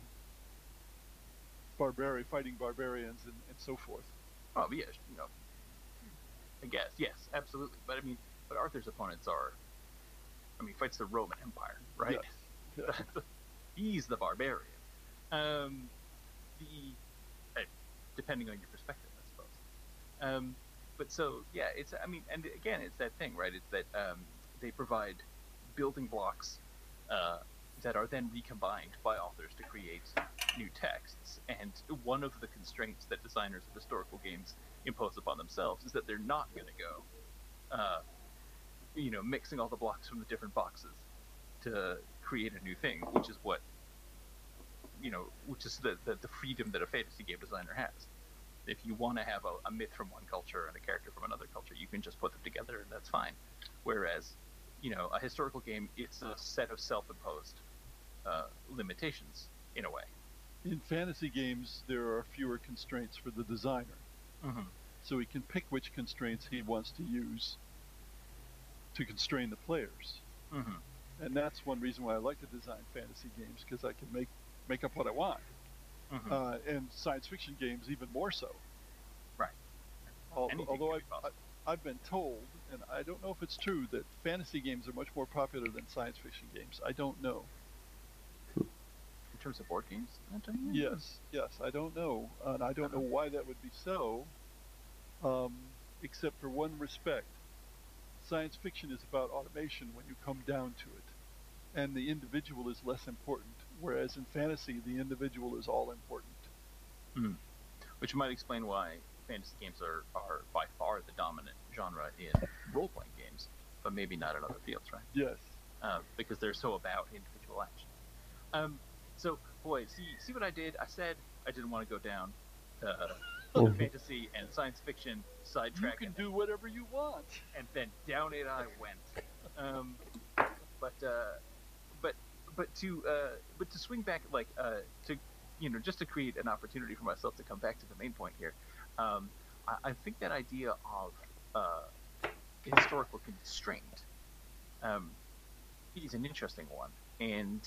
fighting barbarians and so forth. Oh, yes, I guess, yes, absolutely. But but Arthur's opponents fights the Roman Empire, right? Yes. Yeah. He's the barbarian. Depending on your perspective, I suppose. But so, yeah, and again, it's that thing, right? It's that they provide building blocks that are then recombined by authors to create new texts. And one of the constraints that designers of historical games impose upon themselves is that they're not going to go, mixing all the blocks from the different boxes to create a new thing, which is what, which is the freedom that a fantasy game designer has. If you want to have a myth from one culture and a character from another culture, you can just put them together and that's fine. Whereas, a historical game, it's a set of self-imposed limitations in a way. In fantasy games, there are fewer constraints for the designer. So he can pick which constraints he wants to use to constrain the players. And that's one reason why I like to design fantasy games, because I can make up what I want. And science fiction games even more so. Right. Although I've been told, and I don't know if it's true, that fantasy games are much more popular than science fiction games. I don't know. In terms of board games? Yes, I don't know. And I don't know why that would be so, except for one respect. Science fiction is about automation when you come down to it. And the individual is less important, whereas in fantasy, the individual is all important. Which might explain why fantasy games are by far the dominant genre in role-playing games, but maybe not in other fields, right? Yes. Because they're so about individual action. So, boy, see what I did? I said I didn't want to go down the fantasy and science fiction sidetrack. You can do whatever you want. And then down it I went. But to swing back, like to just to create an opportunity for myself to come back to the main point here. I think that idea of historical constraint is an interesting one, and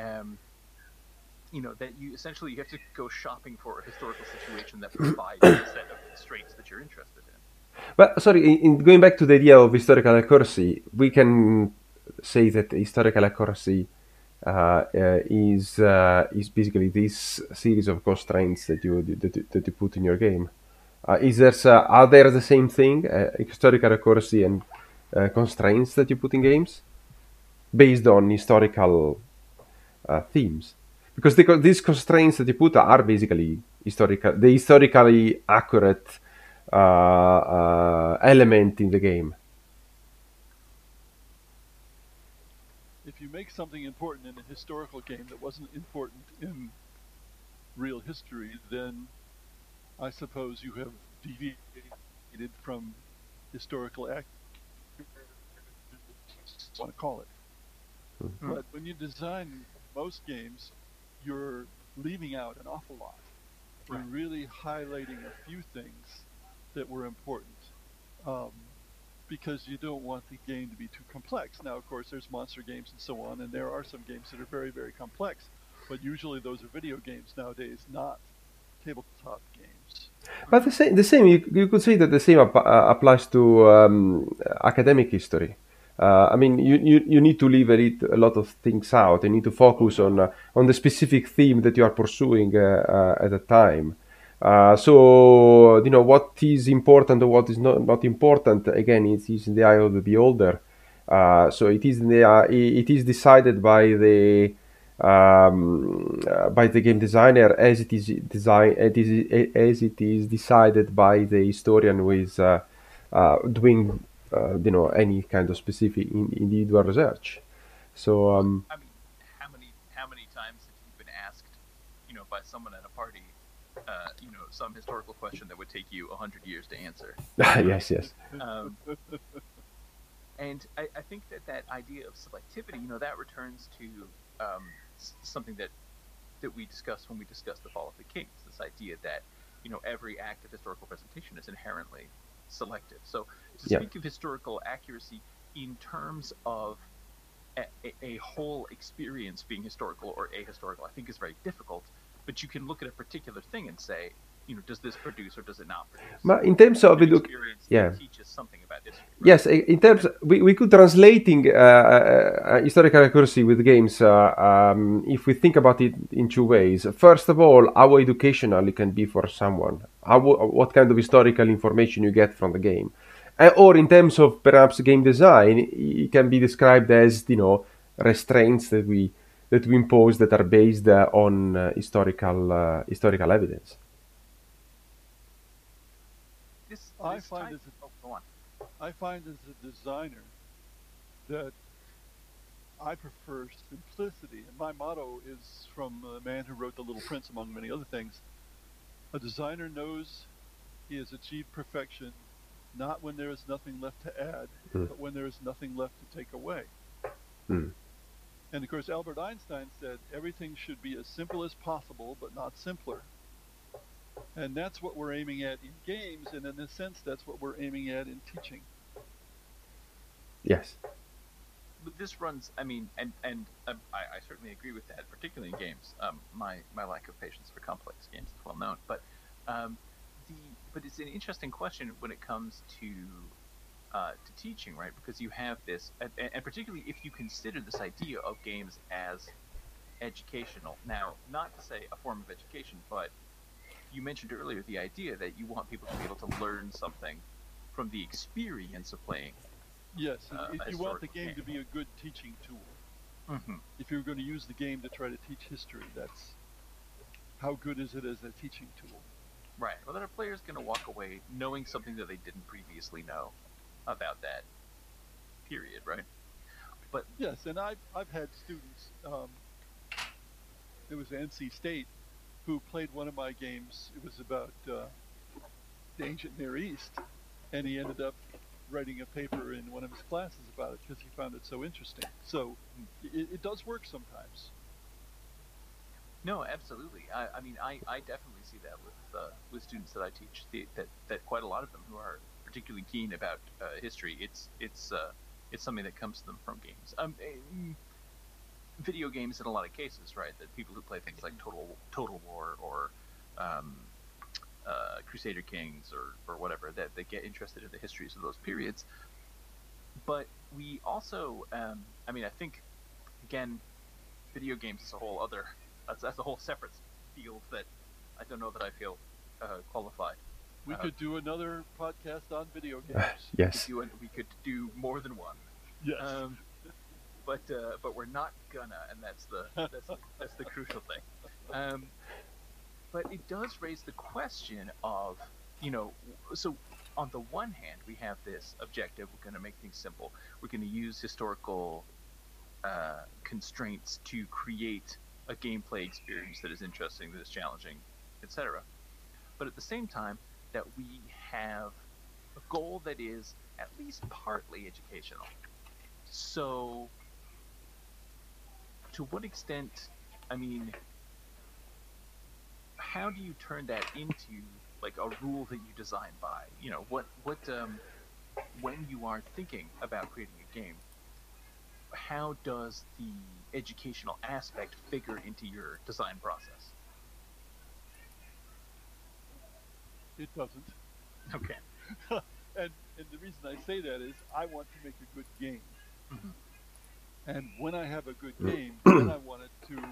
that you essentially have to go shopping for a historical situation that provides a set of constraints that you're interested in. But sorry, in going back to the idea of historical accuracy, we can say that historical accuracy is basically this series of constraints that you put in your game. Are there the same thing, historical accuracy and constraints that you put in games based on historical themes? Because these constraints that you put are basically the historically accurate element in the game. If you make something important in a historical game that wasn't important in real history, then I suppose you have deviated from historical accuracy, want to call it. Mm-hmm. But when you design most games, you're leaving out an awful lot. You're really highlighting a few things that were important, because you don't want the game to be too complex. Now, of course, there's monster games and so on, and there are some games that are very, very complex, but usually those are video games nowadays, not tabletop games. But the same you could say that the same applies to academic history. I mean, you need to leave a lot of things out. You need to focus on the specific theme that you are pursuing at a time. So what is important or what is not important. Again, it is in the eye of the beholder. So it is decided by the game designer as it is decided by the historian who is doing any kind of specific individual research. So I mean, how many times have you been asked, by someone at a party, some historical question that would take you 100 years to answer? Yes. And I think that idea of selectivity, that returns to something that we discussed when we discussed the Fall of the Kings. This idea that every act of historical presentation is inherently selective. So to speak of historical accuracy in terms of a whole experience being historical or ahistorical, I think is very difficult. But you can look at a particular thing and say, does this produce or does it not produce? But in terms of experience, that teaches something about history. Right? Yes, in terms we could translating historical accuracy with games if we think about it in two ways. First of all, how educational it can be for someone, what kind of historical information you get from the game, or in terms of perhaps game design, it can be described as restraints that we impose that are based on historical evidence. I find as a designer that I prefer simplicity, and my motto is from the man who wrote The Little Prince, among many other things. A designer knows he has achieved perfection not when there is nothing left to add, but when there is nothing left to take away. And of course, Albert Einstein said everything should be as simple as possible, but not simpler. And that's what we're aiming at in games, and in a sense, that's what we're aiming at in teaching. Yes. But this runs, I mean, and I certainly agree with that, particularly in games. My lack of patience for complex games is well known. But it's an interesting question when it comes to teaching, right? Because you have this, and particularly if you consider this idea of games as educational. Now, not to say a form of education, but you mentioned earlier the idea that you want people to be able to learn something from the experience of playing. Yes, if you want the game to be a good teaching tool, if you're going to use the game to try to teach history, that's how good is it as a teaching tool? Right. Well, then a player's going to walk away knowing something that they didn't previously know about that period, right? But Yes, and I've had students. It was NC State who played one of my games. It was about the ancient Near East, and he ended up writing a paper in one of his classes about it because he found it so interesting. So it does work sometimes. no, absolutely. I mean, I definitely see that with students that I teach. That quite a lot of them who are particularly keen about history. It's something that comes to them from games. Video games in a lot of cases, right? That people who play things like Total War or Crusader Kings or whatever, that they get interested in the histories of those periods. But we also, I mean, I think again, video games is a whole other. That's a whole separate field that I don't know that I feel qualified. We could do another podcast on video games. Yes. We could do more than one. Yes. But we're not gonna, and that's the crucial thing. But it does raise the question of, so on the one hand, we have this objective: we're going to make things simple. We're going to use historical constraints to create a gameplay experience that is interesting, that is challenging, etc. But at the same time, that we have a goal that is at least partly educational. So, to what extent, I mean, how do you turn that into like a rule that you design by? When you are thinking about creating a game, how does the educational aspect figure into your design process? It doesn't. Okay. and the reason I say that is I want to make a good game. Mm-hmm. And when I have a good game, then I want it to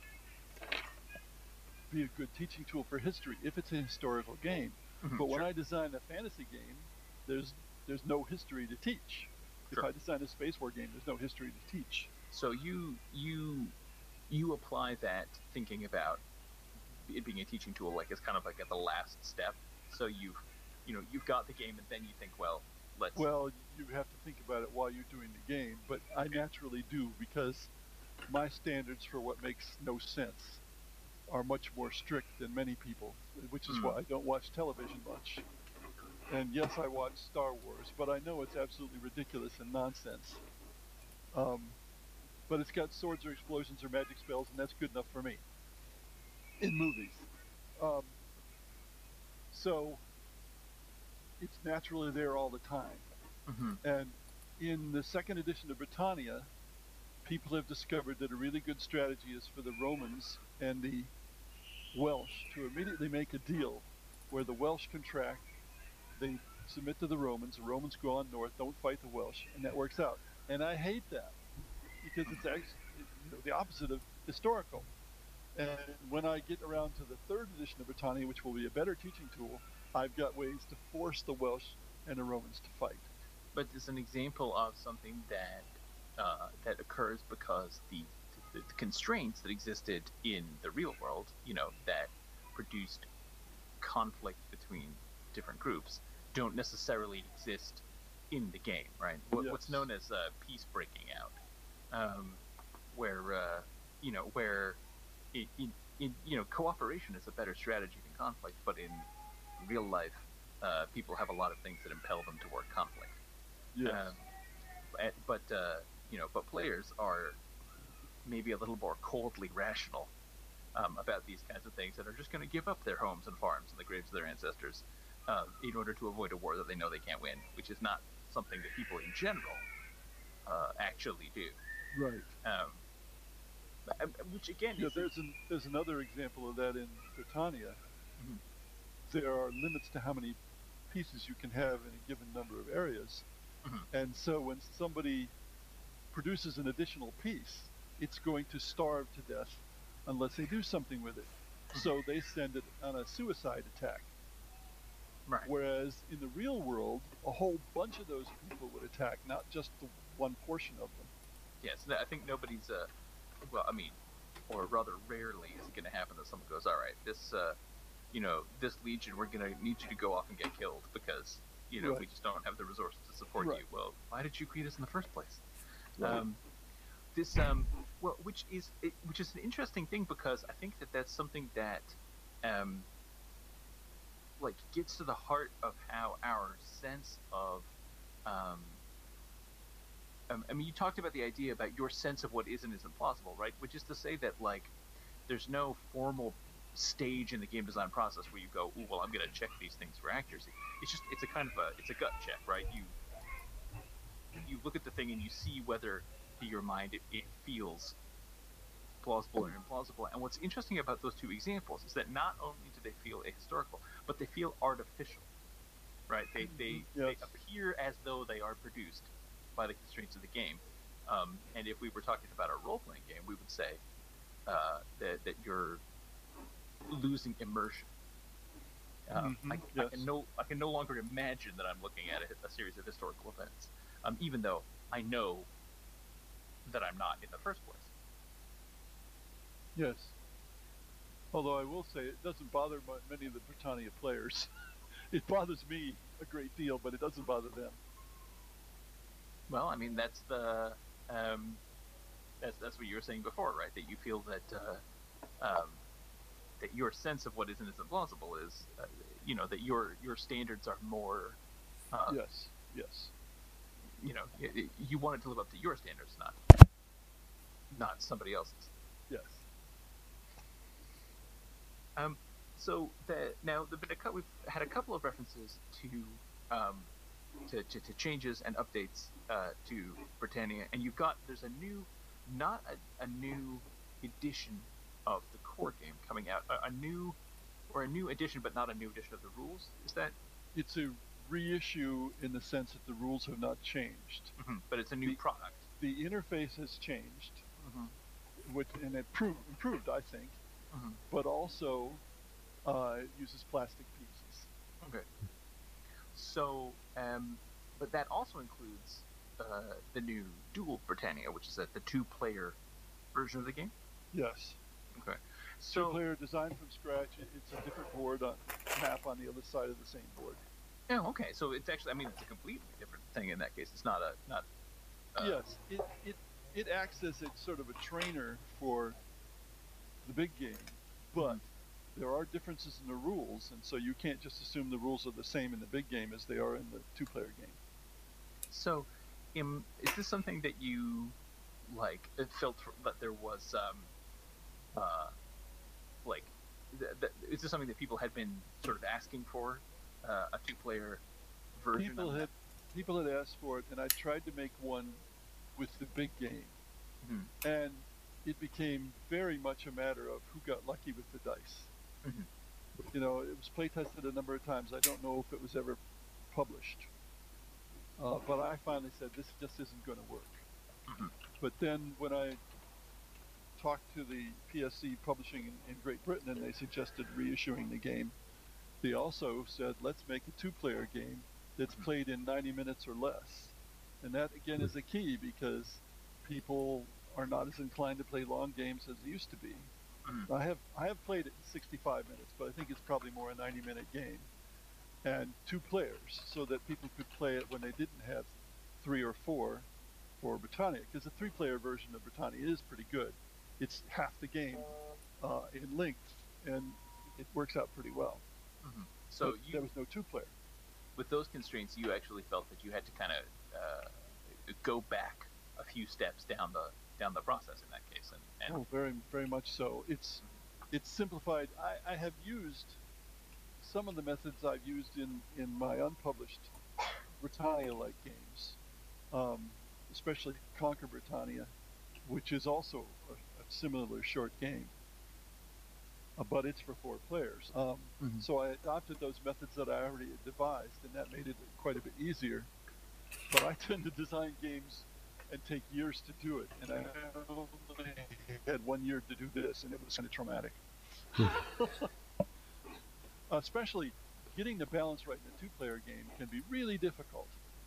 be a good teaching tool for history if it's a historical game. Mm-hmm, but when sure. I design a fantasy game, there's no history to teach. Sure. If I design a space war game, there's no history to teach. So you apply that thinking about it being a teaching tool like as kind of like at the last step. So you've got the game and then you think, well, you have to think about it while you're doing the game, but I naturally do because my standards for what makes no sense are much more strict than many people, which is why I don't watch television much. And yes, I watch Star Wars, but I know it's absolutely ridiculous and nonsense. But it's got swords or explosions or magic spells, and that's good enough for me. In movies. So it's naturally there all the time. Mm-hmm. And in the second edition of Britannia, people have discovered that a really good strategy is for the Romans and the Welsh to immediately make a deal where the Welsh contract, they submit to the Romans go on north, don't fight the Welsh, and that works out. And I hate that because it's actually the opposite of historical. And when I get around to the third edition of Britannia, which will be a better teaching tool, I've got ways to force the Welsh and the Romans to fight. But it's an example of something that occurs because the constraints that existed in the real world, that produced conflict between different groups, don't necessarily exist in the game, right? Yes. What's known as peace breaking out, where cooperation is a better strategy than conflict, but in real life, people have a lot of things that impel them toward conflict. Yes. But players are maybe a little more coldly rational about these kinds of things, and are just going to give up their homes and farms and the graves of their ancestors in order to avoid a war that they know they can't win, which is not something that people in general actually do. Right. Which again, there's another example of that in Britannia. Mm-hmm. There are limits to how many pieces you can have in a given number of areas. Mm-hmm. And so when somebody produces an additional piece, it's going to starve to death unless they do something with it. Mm-hmm. So they send it on a suicide attack. Right. Whereas in the real world, a whole bunch of those people would attack, not just the one portion of them. Yes, I think nobody's, or rather rarely is it going to happen that someone goes, all right, this legion, we're going to need you to go off and get killed because, Right. we just don't have the resources to support Right. you. Well, why did you create us in the first place? Right. This well, which is an interesting thing, because I think that that's something that like gets to the heart of how our sense of I mean, you talked about the idea about your sense of what is and isn't plausible, right? Which is to say that, like, there's no formal stage in the game design process where you go, "Ooh, well, I'm going to check these things for accuracy." It's a kind of it's a gut check, right? You look at the thing and you see whether to your mind it feels plausible or implausible. And what's interesting about those two examples is that not only do they feel ahistorical, but they feel artificial, right? They Yes. appear as though they are produced by the constraints of the game. And if we were talking about a role-playing game, we would say that you're losing immersion. Yes. I can no longer imagine that I'm looking at a series of historical events, even though I know that I'm not in the first place. Yes. Although I will say it doesn't bother many of the Britannia players. It bothers me a great deal, but it doesn't bother them. Well, I mean, that's what you were saying before, right? That you feel that that your sense of what is and isn't plausible is, that your standards are more. Yes. Yes. You want it to live up to your standards, not somebody else's. Yes. So we've had a couple of references to changes and updates to Britannia, and there's not a new edition of the core game coming out, a new edition, but not a new edition of the rules. Is that? It's a reissue in the sense that the rules have not changed. Mm-hmm. But it's a new product. The interface has changed, and it improved, I think, but also uses plastic pieces. Okay. So, but that also includes the new Dual Britannia, which is the two-player version of the game. Yes. Okay. So, two-player designed from scratch. It's a different map on the other side of the same board. Yeah. Okay. So it's actually, it's a completely different thing in that case. It's not not. Yes. It acts as a sort of a trainer for the big game, but there are differences in the rules, and so you can't just assume the rules are the same in the big game as they are in the two-player game. So, is this something that you felt that there was is this something that people had been sort of asking for, a two-player version? People had asked for it, and I tried to make one with the big game, and it became very much a matter of who got lucky with the dice. It was play tested a number of times. I don't know if it was ever published, but I finally said this just isn't going to work. But then when I talked to the PSC publishing in Great Britain, and they suggested reissuing the game, they also said, let's make a two-player game that's played in 90 minutes or less. And that, again, is a key, because people are not as inclined to play long games as they used to be. I have played it in 65 minutes, but I think it's probably more a 90-minute game. And two players, so that people could play it when they didn't have 3 or 4 for Britannia, because the 3-player version of Britannia is pretty good. It's half the game in length, and it works out pretty well. So there was no 2-player. With those constraints, you actually felt that you had to kind of go back a few steps down the process in that case. And very, very much so. It's simplified. I have used some of the methods I've used in my unpublished Britannia-like games, especially Conquer Britannia, which is also a similar short game, but it's for 4 players. So I adopted those methods that I already had devised, and that made it quite a bit easier. But I tend to design games and take years to do it, and I only had 1 year to do this, and it was kind of traumatic. Especially getting the balance right in a 2-player game can be really difficult.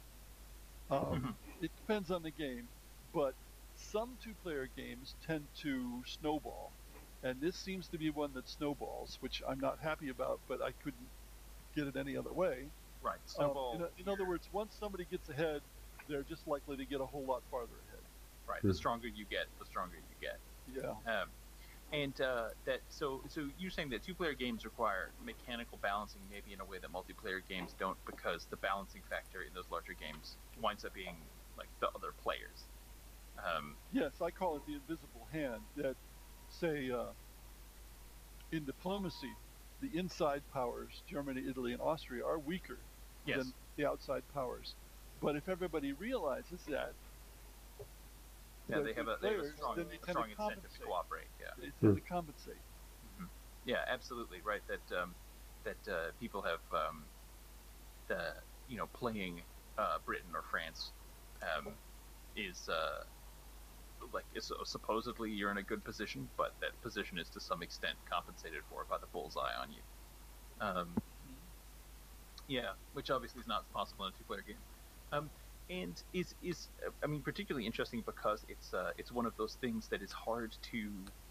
It depends on the game, but some 2-player games tend to snowball, And this seems to be one that snowballs, which I'm not happy about, but I couldn't get it any other way. Right. Snowball. In other words, once somebody gets ahead, they're just likely to get a whole lot farther ahead. Right. The stronger you get, the stronger you get. Yeah. And so you're saying that two-player games require mechanical balancing, maybe in a way that multiplayer games don't, because the balancing factor in those larger games winds up being like the other players. Yes, I call it the invisible hand. That, say, in diplomacy, the inside powers, Germany, Italy, and Austria, are weaker than the outside powers. But if everybody realizes that, they have a strong incentive to cooperate. Yeah, they tend to compensate. Mm-hmm. Yeah, absolutely right. That people have playing Britain or France is supposedly you're in a good position, but that position is to some extent compensated for by the bullseye on you. Yeah, which obviously is not possible in a two-player game. And is particularly interesting because it's one of those things that is hard to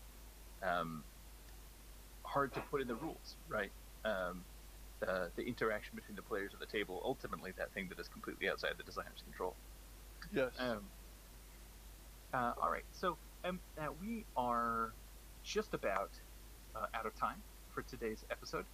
put in the rules, right? The interaction between the players at the table, ultimately that thing that is completely outside the designer's control. Yes. All right, so we are just about out of time for today's episode.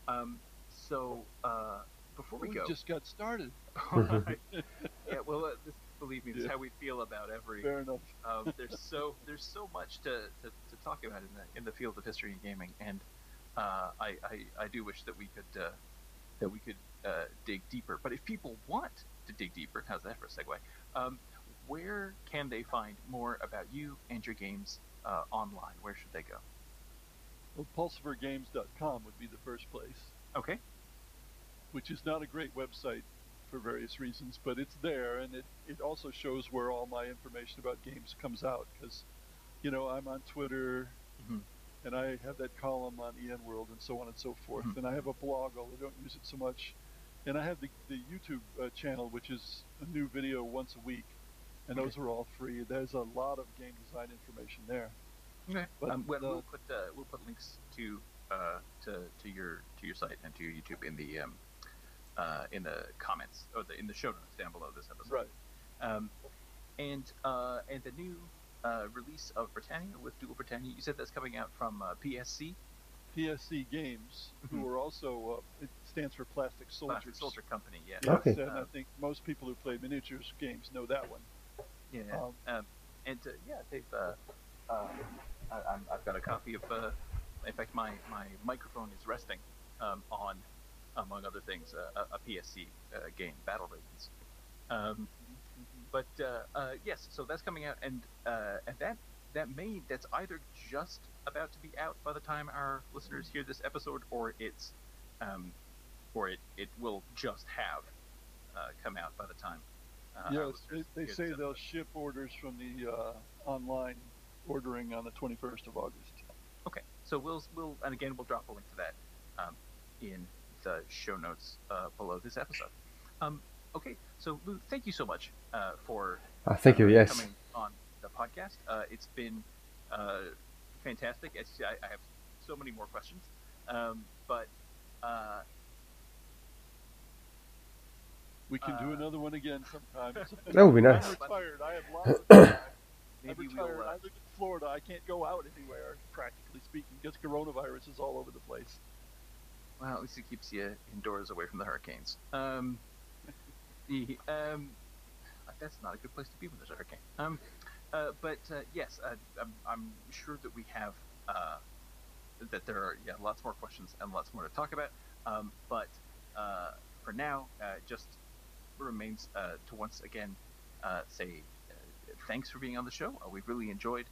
Before we go, just got started. Right. Yeah, well, believe me, this is how we feel about every. Fair enough. There's so much to talk about in the field of history and gaming, and I do wish that we could dig deeper. But if people want to dig deeper, how's that for a segue? Where can they find more about you and your games online? Where should they go? Well, pulsivergames.com would be the first place. Okay. Which is not a great website for various reasons, but it's there, and it also shows where all my information about games comes out, because, I'm on Twitter, and I have that column on EN World and so on and so forth, and I have a blog, although I don't use it so much, and I have the YouTube channel, which is a new video once a week, and those are all free. There's a lot of game design information there. Okay. But we'll put links to your site and to your YouTube in the comments or in the show notes down below this episode. Right. And the new release of Britannia with Dual Britannia, you said that's coming out from PSC. PSC Games, who are also it stands for Plastic Soldiers. Plastic Soldier Company, yeah. Yes, Okay. And I think most people who play miniatures games know that one. Yeah. They've. I've got a copy of. In fact, my microphone is resting on, among other things, a PSC game, Battle Ravens. But yes, so that's coming out, and that's either just about to be out by the time our listeners hear this episode, or it will just have come out by the time. Yes, they say they'll ship orders from the online ordering on the 21st of August. Okay, so we'll drop a link to that in the show notes below this episode. Okay, so Lou, thank you so much for thank you. Yes, coming on the podcast. It's been fantastic. I have so many more questions, but we can do another one again sometime. that would be nice. I'm retired. I have lots of time. I'm retired. I live in Florida. I can't go out anywhere, practically speaking, because coronavirus is all over the place. Well, at least it keeps you indoors away from the hurricanes. That's not a good place to be when there's a hurricane. But yes, I'm sure that we have that there are lots more questions and lots more to talk about. But for now, just remains to once again say thanks for being on the show. We've really enjoyed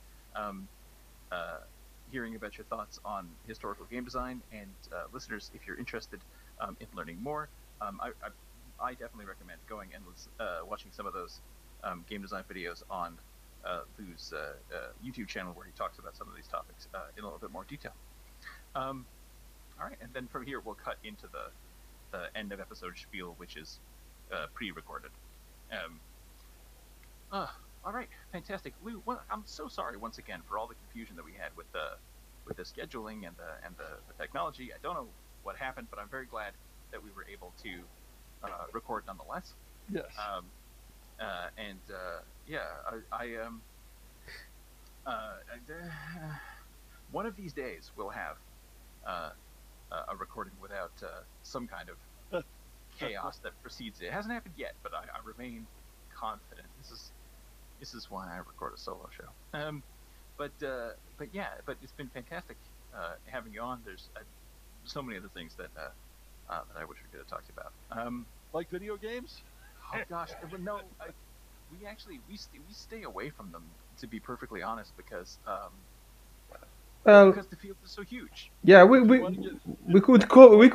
hearing about your thoughts on historical game design. And listeners, if you're interested in learning more, I definitely recommend going and watching some of those game design videos on Lou's YouTube channel, where he talks about some of these topics in a little bit more detail. All right, and then from here we'll cut into the end of episode spiel, which is pre-recorded. All right, fantastic. Lou, I'm so sorry once again for all the confusion that we had with with the scheduling and the technology. I don't know what happened, but I'm very glad that we were able to record nonetheless. Yes. And yeah, one of these days we'll have a recording without some kind of chaos that precedes it. It hasn't happened yet, but I remain confident. This is why I record a solo show. But yeah, but it's been fantastic having you on. There's so many other things that I wish we could have talked about. Like video games? Oh gosh, no. We stay away from them, to be perfectly honest, because the field is so huge. Yeah, we could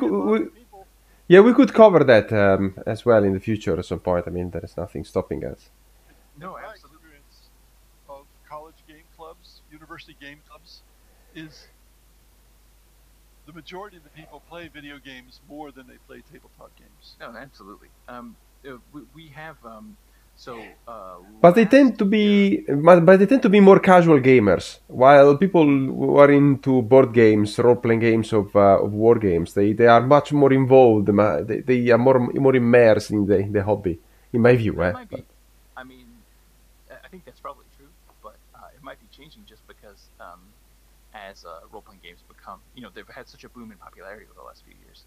we could cover that as well in the future at some point. I mean, there is nothing stopping us. No, my absolutely. experience of college game clubs, university game clubs, is the majority of the people play video games more than they play tabletop games. No, absolutely. We have But they tend to be, but they tend to be more casual gamers. While people who are into board games, role-playing games of war games, they are much more involved. They are more immersed in the hobby, in my view. It might be. I mean, I think that's probably true, but it might be changing just because as role-playing games become, they've had such a boom in popularity over the last few years.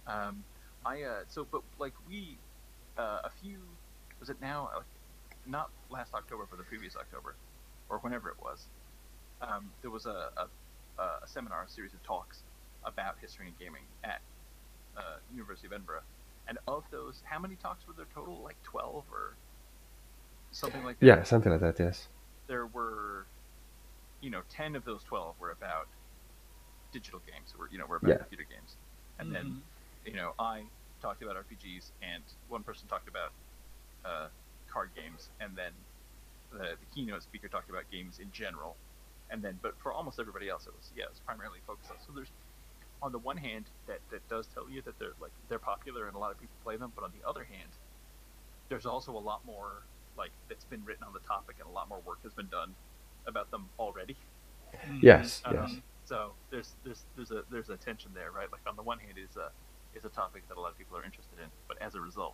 But like a few, was it now? Not last October, but the previous October, or whenever it was. There was a seminar, a series of talks about history and gaming at University of Edinburgh. And of those, how many talks were there total? Like 12 or something like that? Yeah, something like that, yes. There were, 10 of those 12 were about digital games, were about computer games. And then, I talked about RPGs, and one person talked about card games, and then the keynote speaker talked about games in general. And then, but for almost everybody else, it was primarily focused on. So there's, on the one hand, that does tell you that they're popular and a lot of people play them, but on the other hand, there's also a lot more that's been written on the topic, and a lot more work has been done about them already. Yes, yes. So there's a tension there, right? Like on the one hand, is a topic that a lot of people are interested in, but as a result,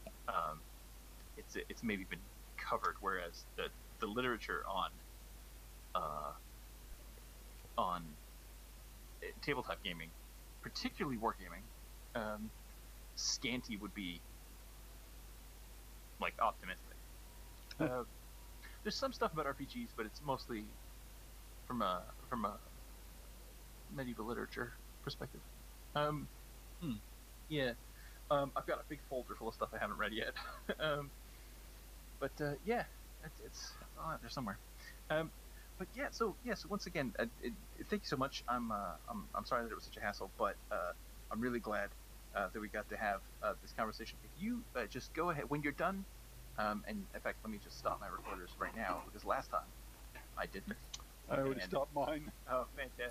it's maybe been covered, whereas the literature on tabletop gaming, particularly wargaming, scanty would be optimistic. There's some stuff about RPGs, but it's mostly from a medieval literature perspective. Yeah. I've got a big folder full of stuff I haven't read yet. But yeah, it's there somewhere. But yeah, so once again, thank you so much. I'm sorry that it was such a hassle, but I'm really glad that we got to have this conversation. If you just go ahead when you're done, and in fact, let me just stop my recorders right now, because last time I didn't. I already stopped mine. Oh, fantastic.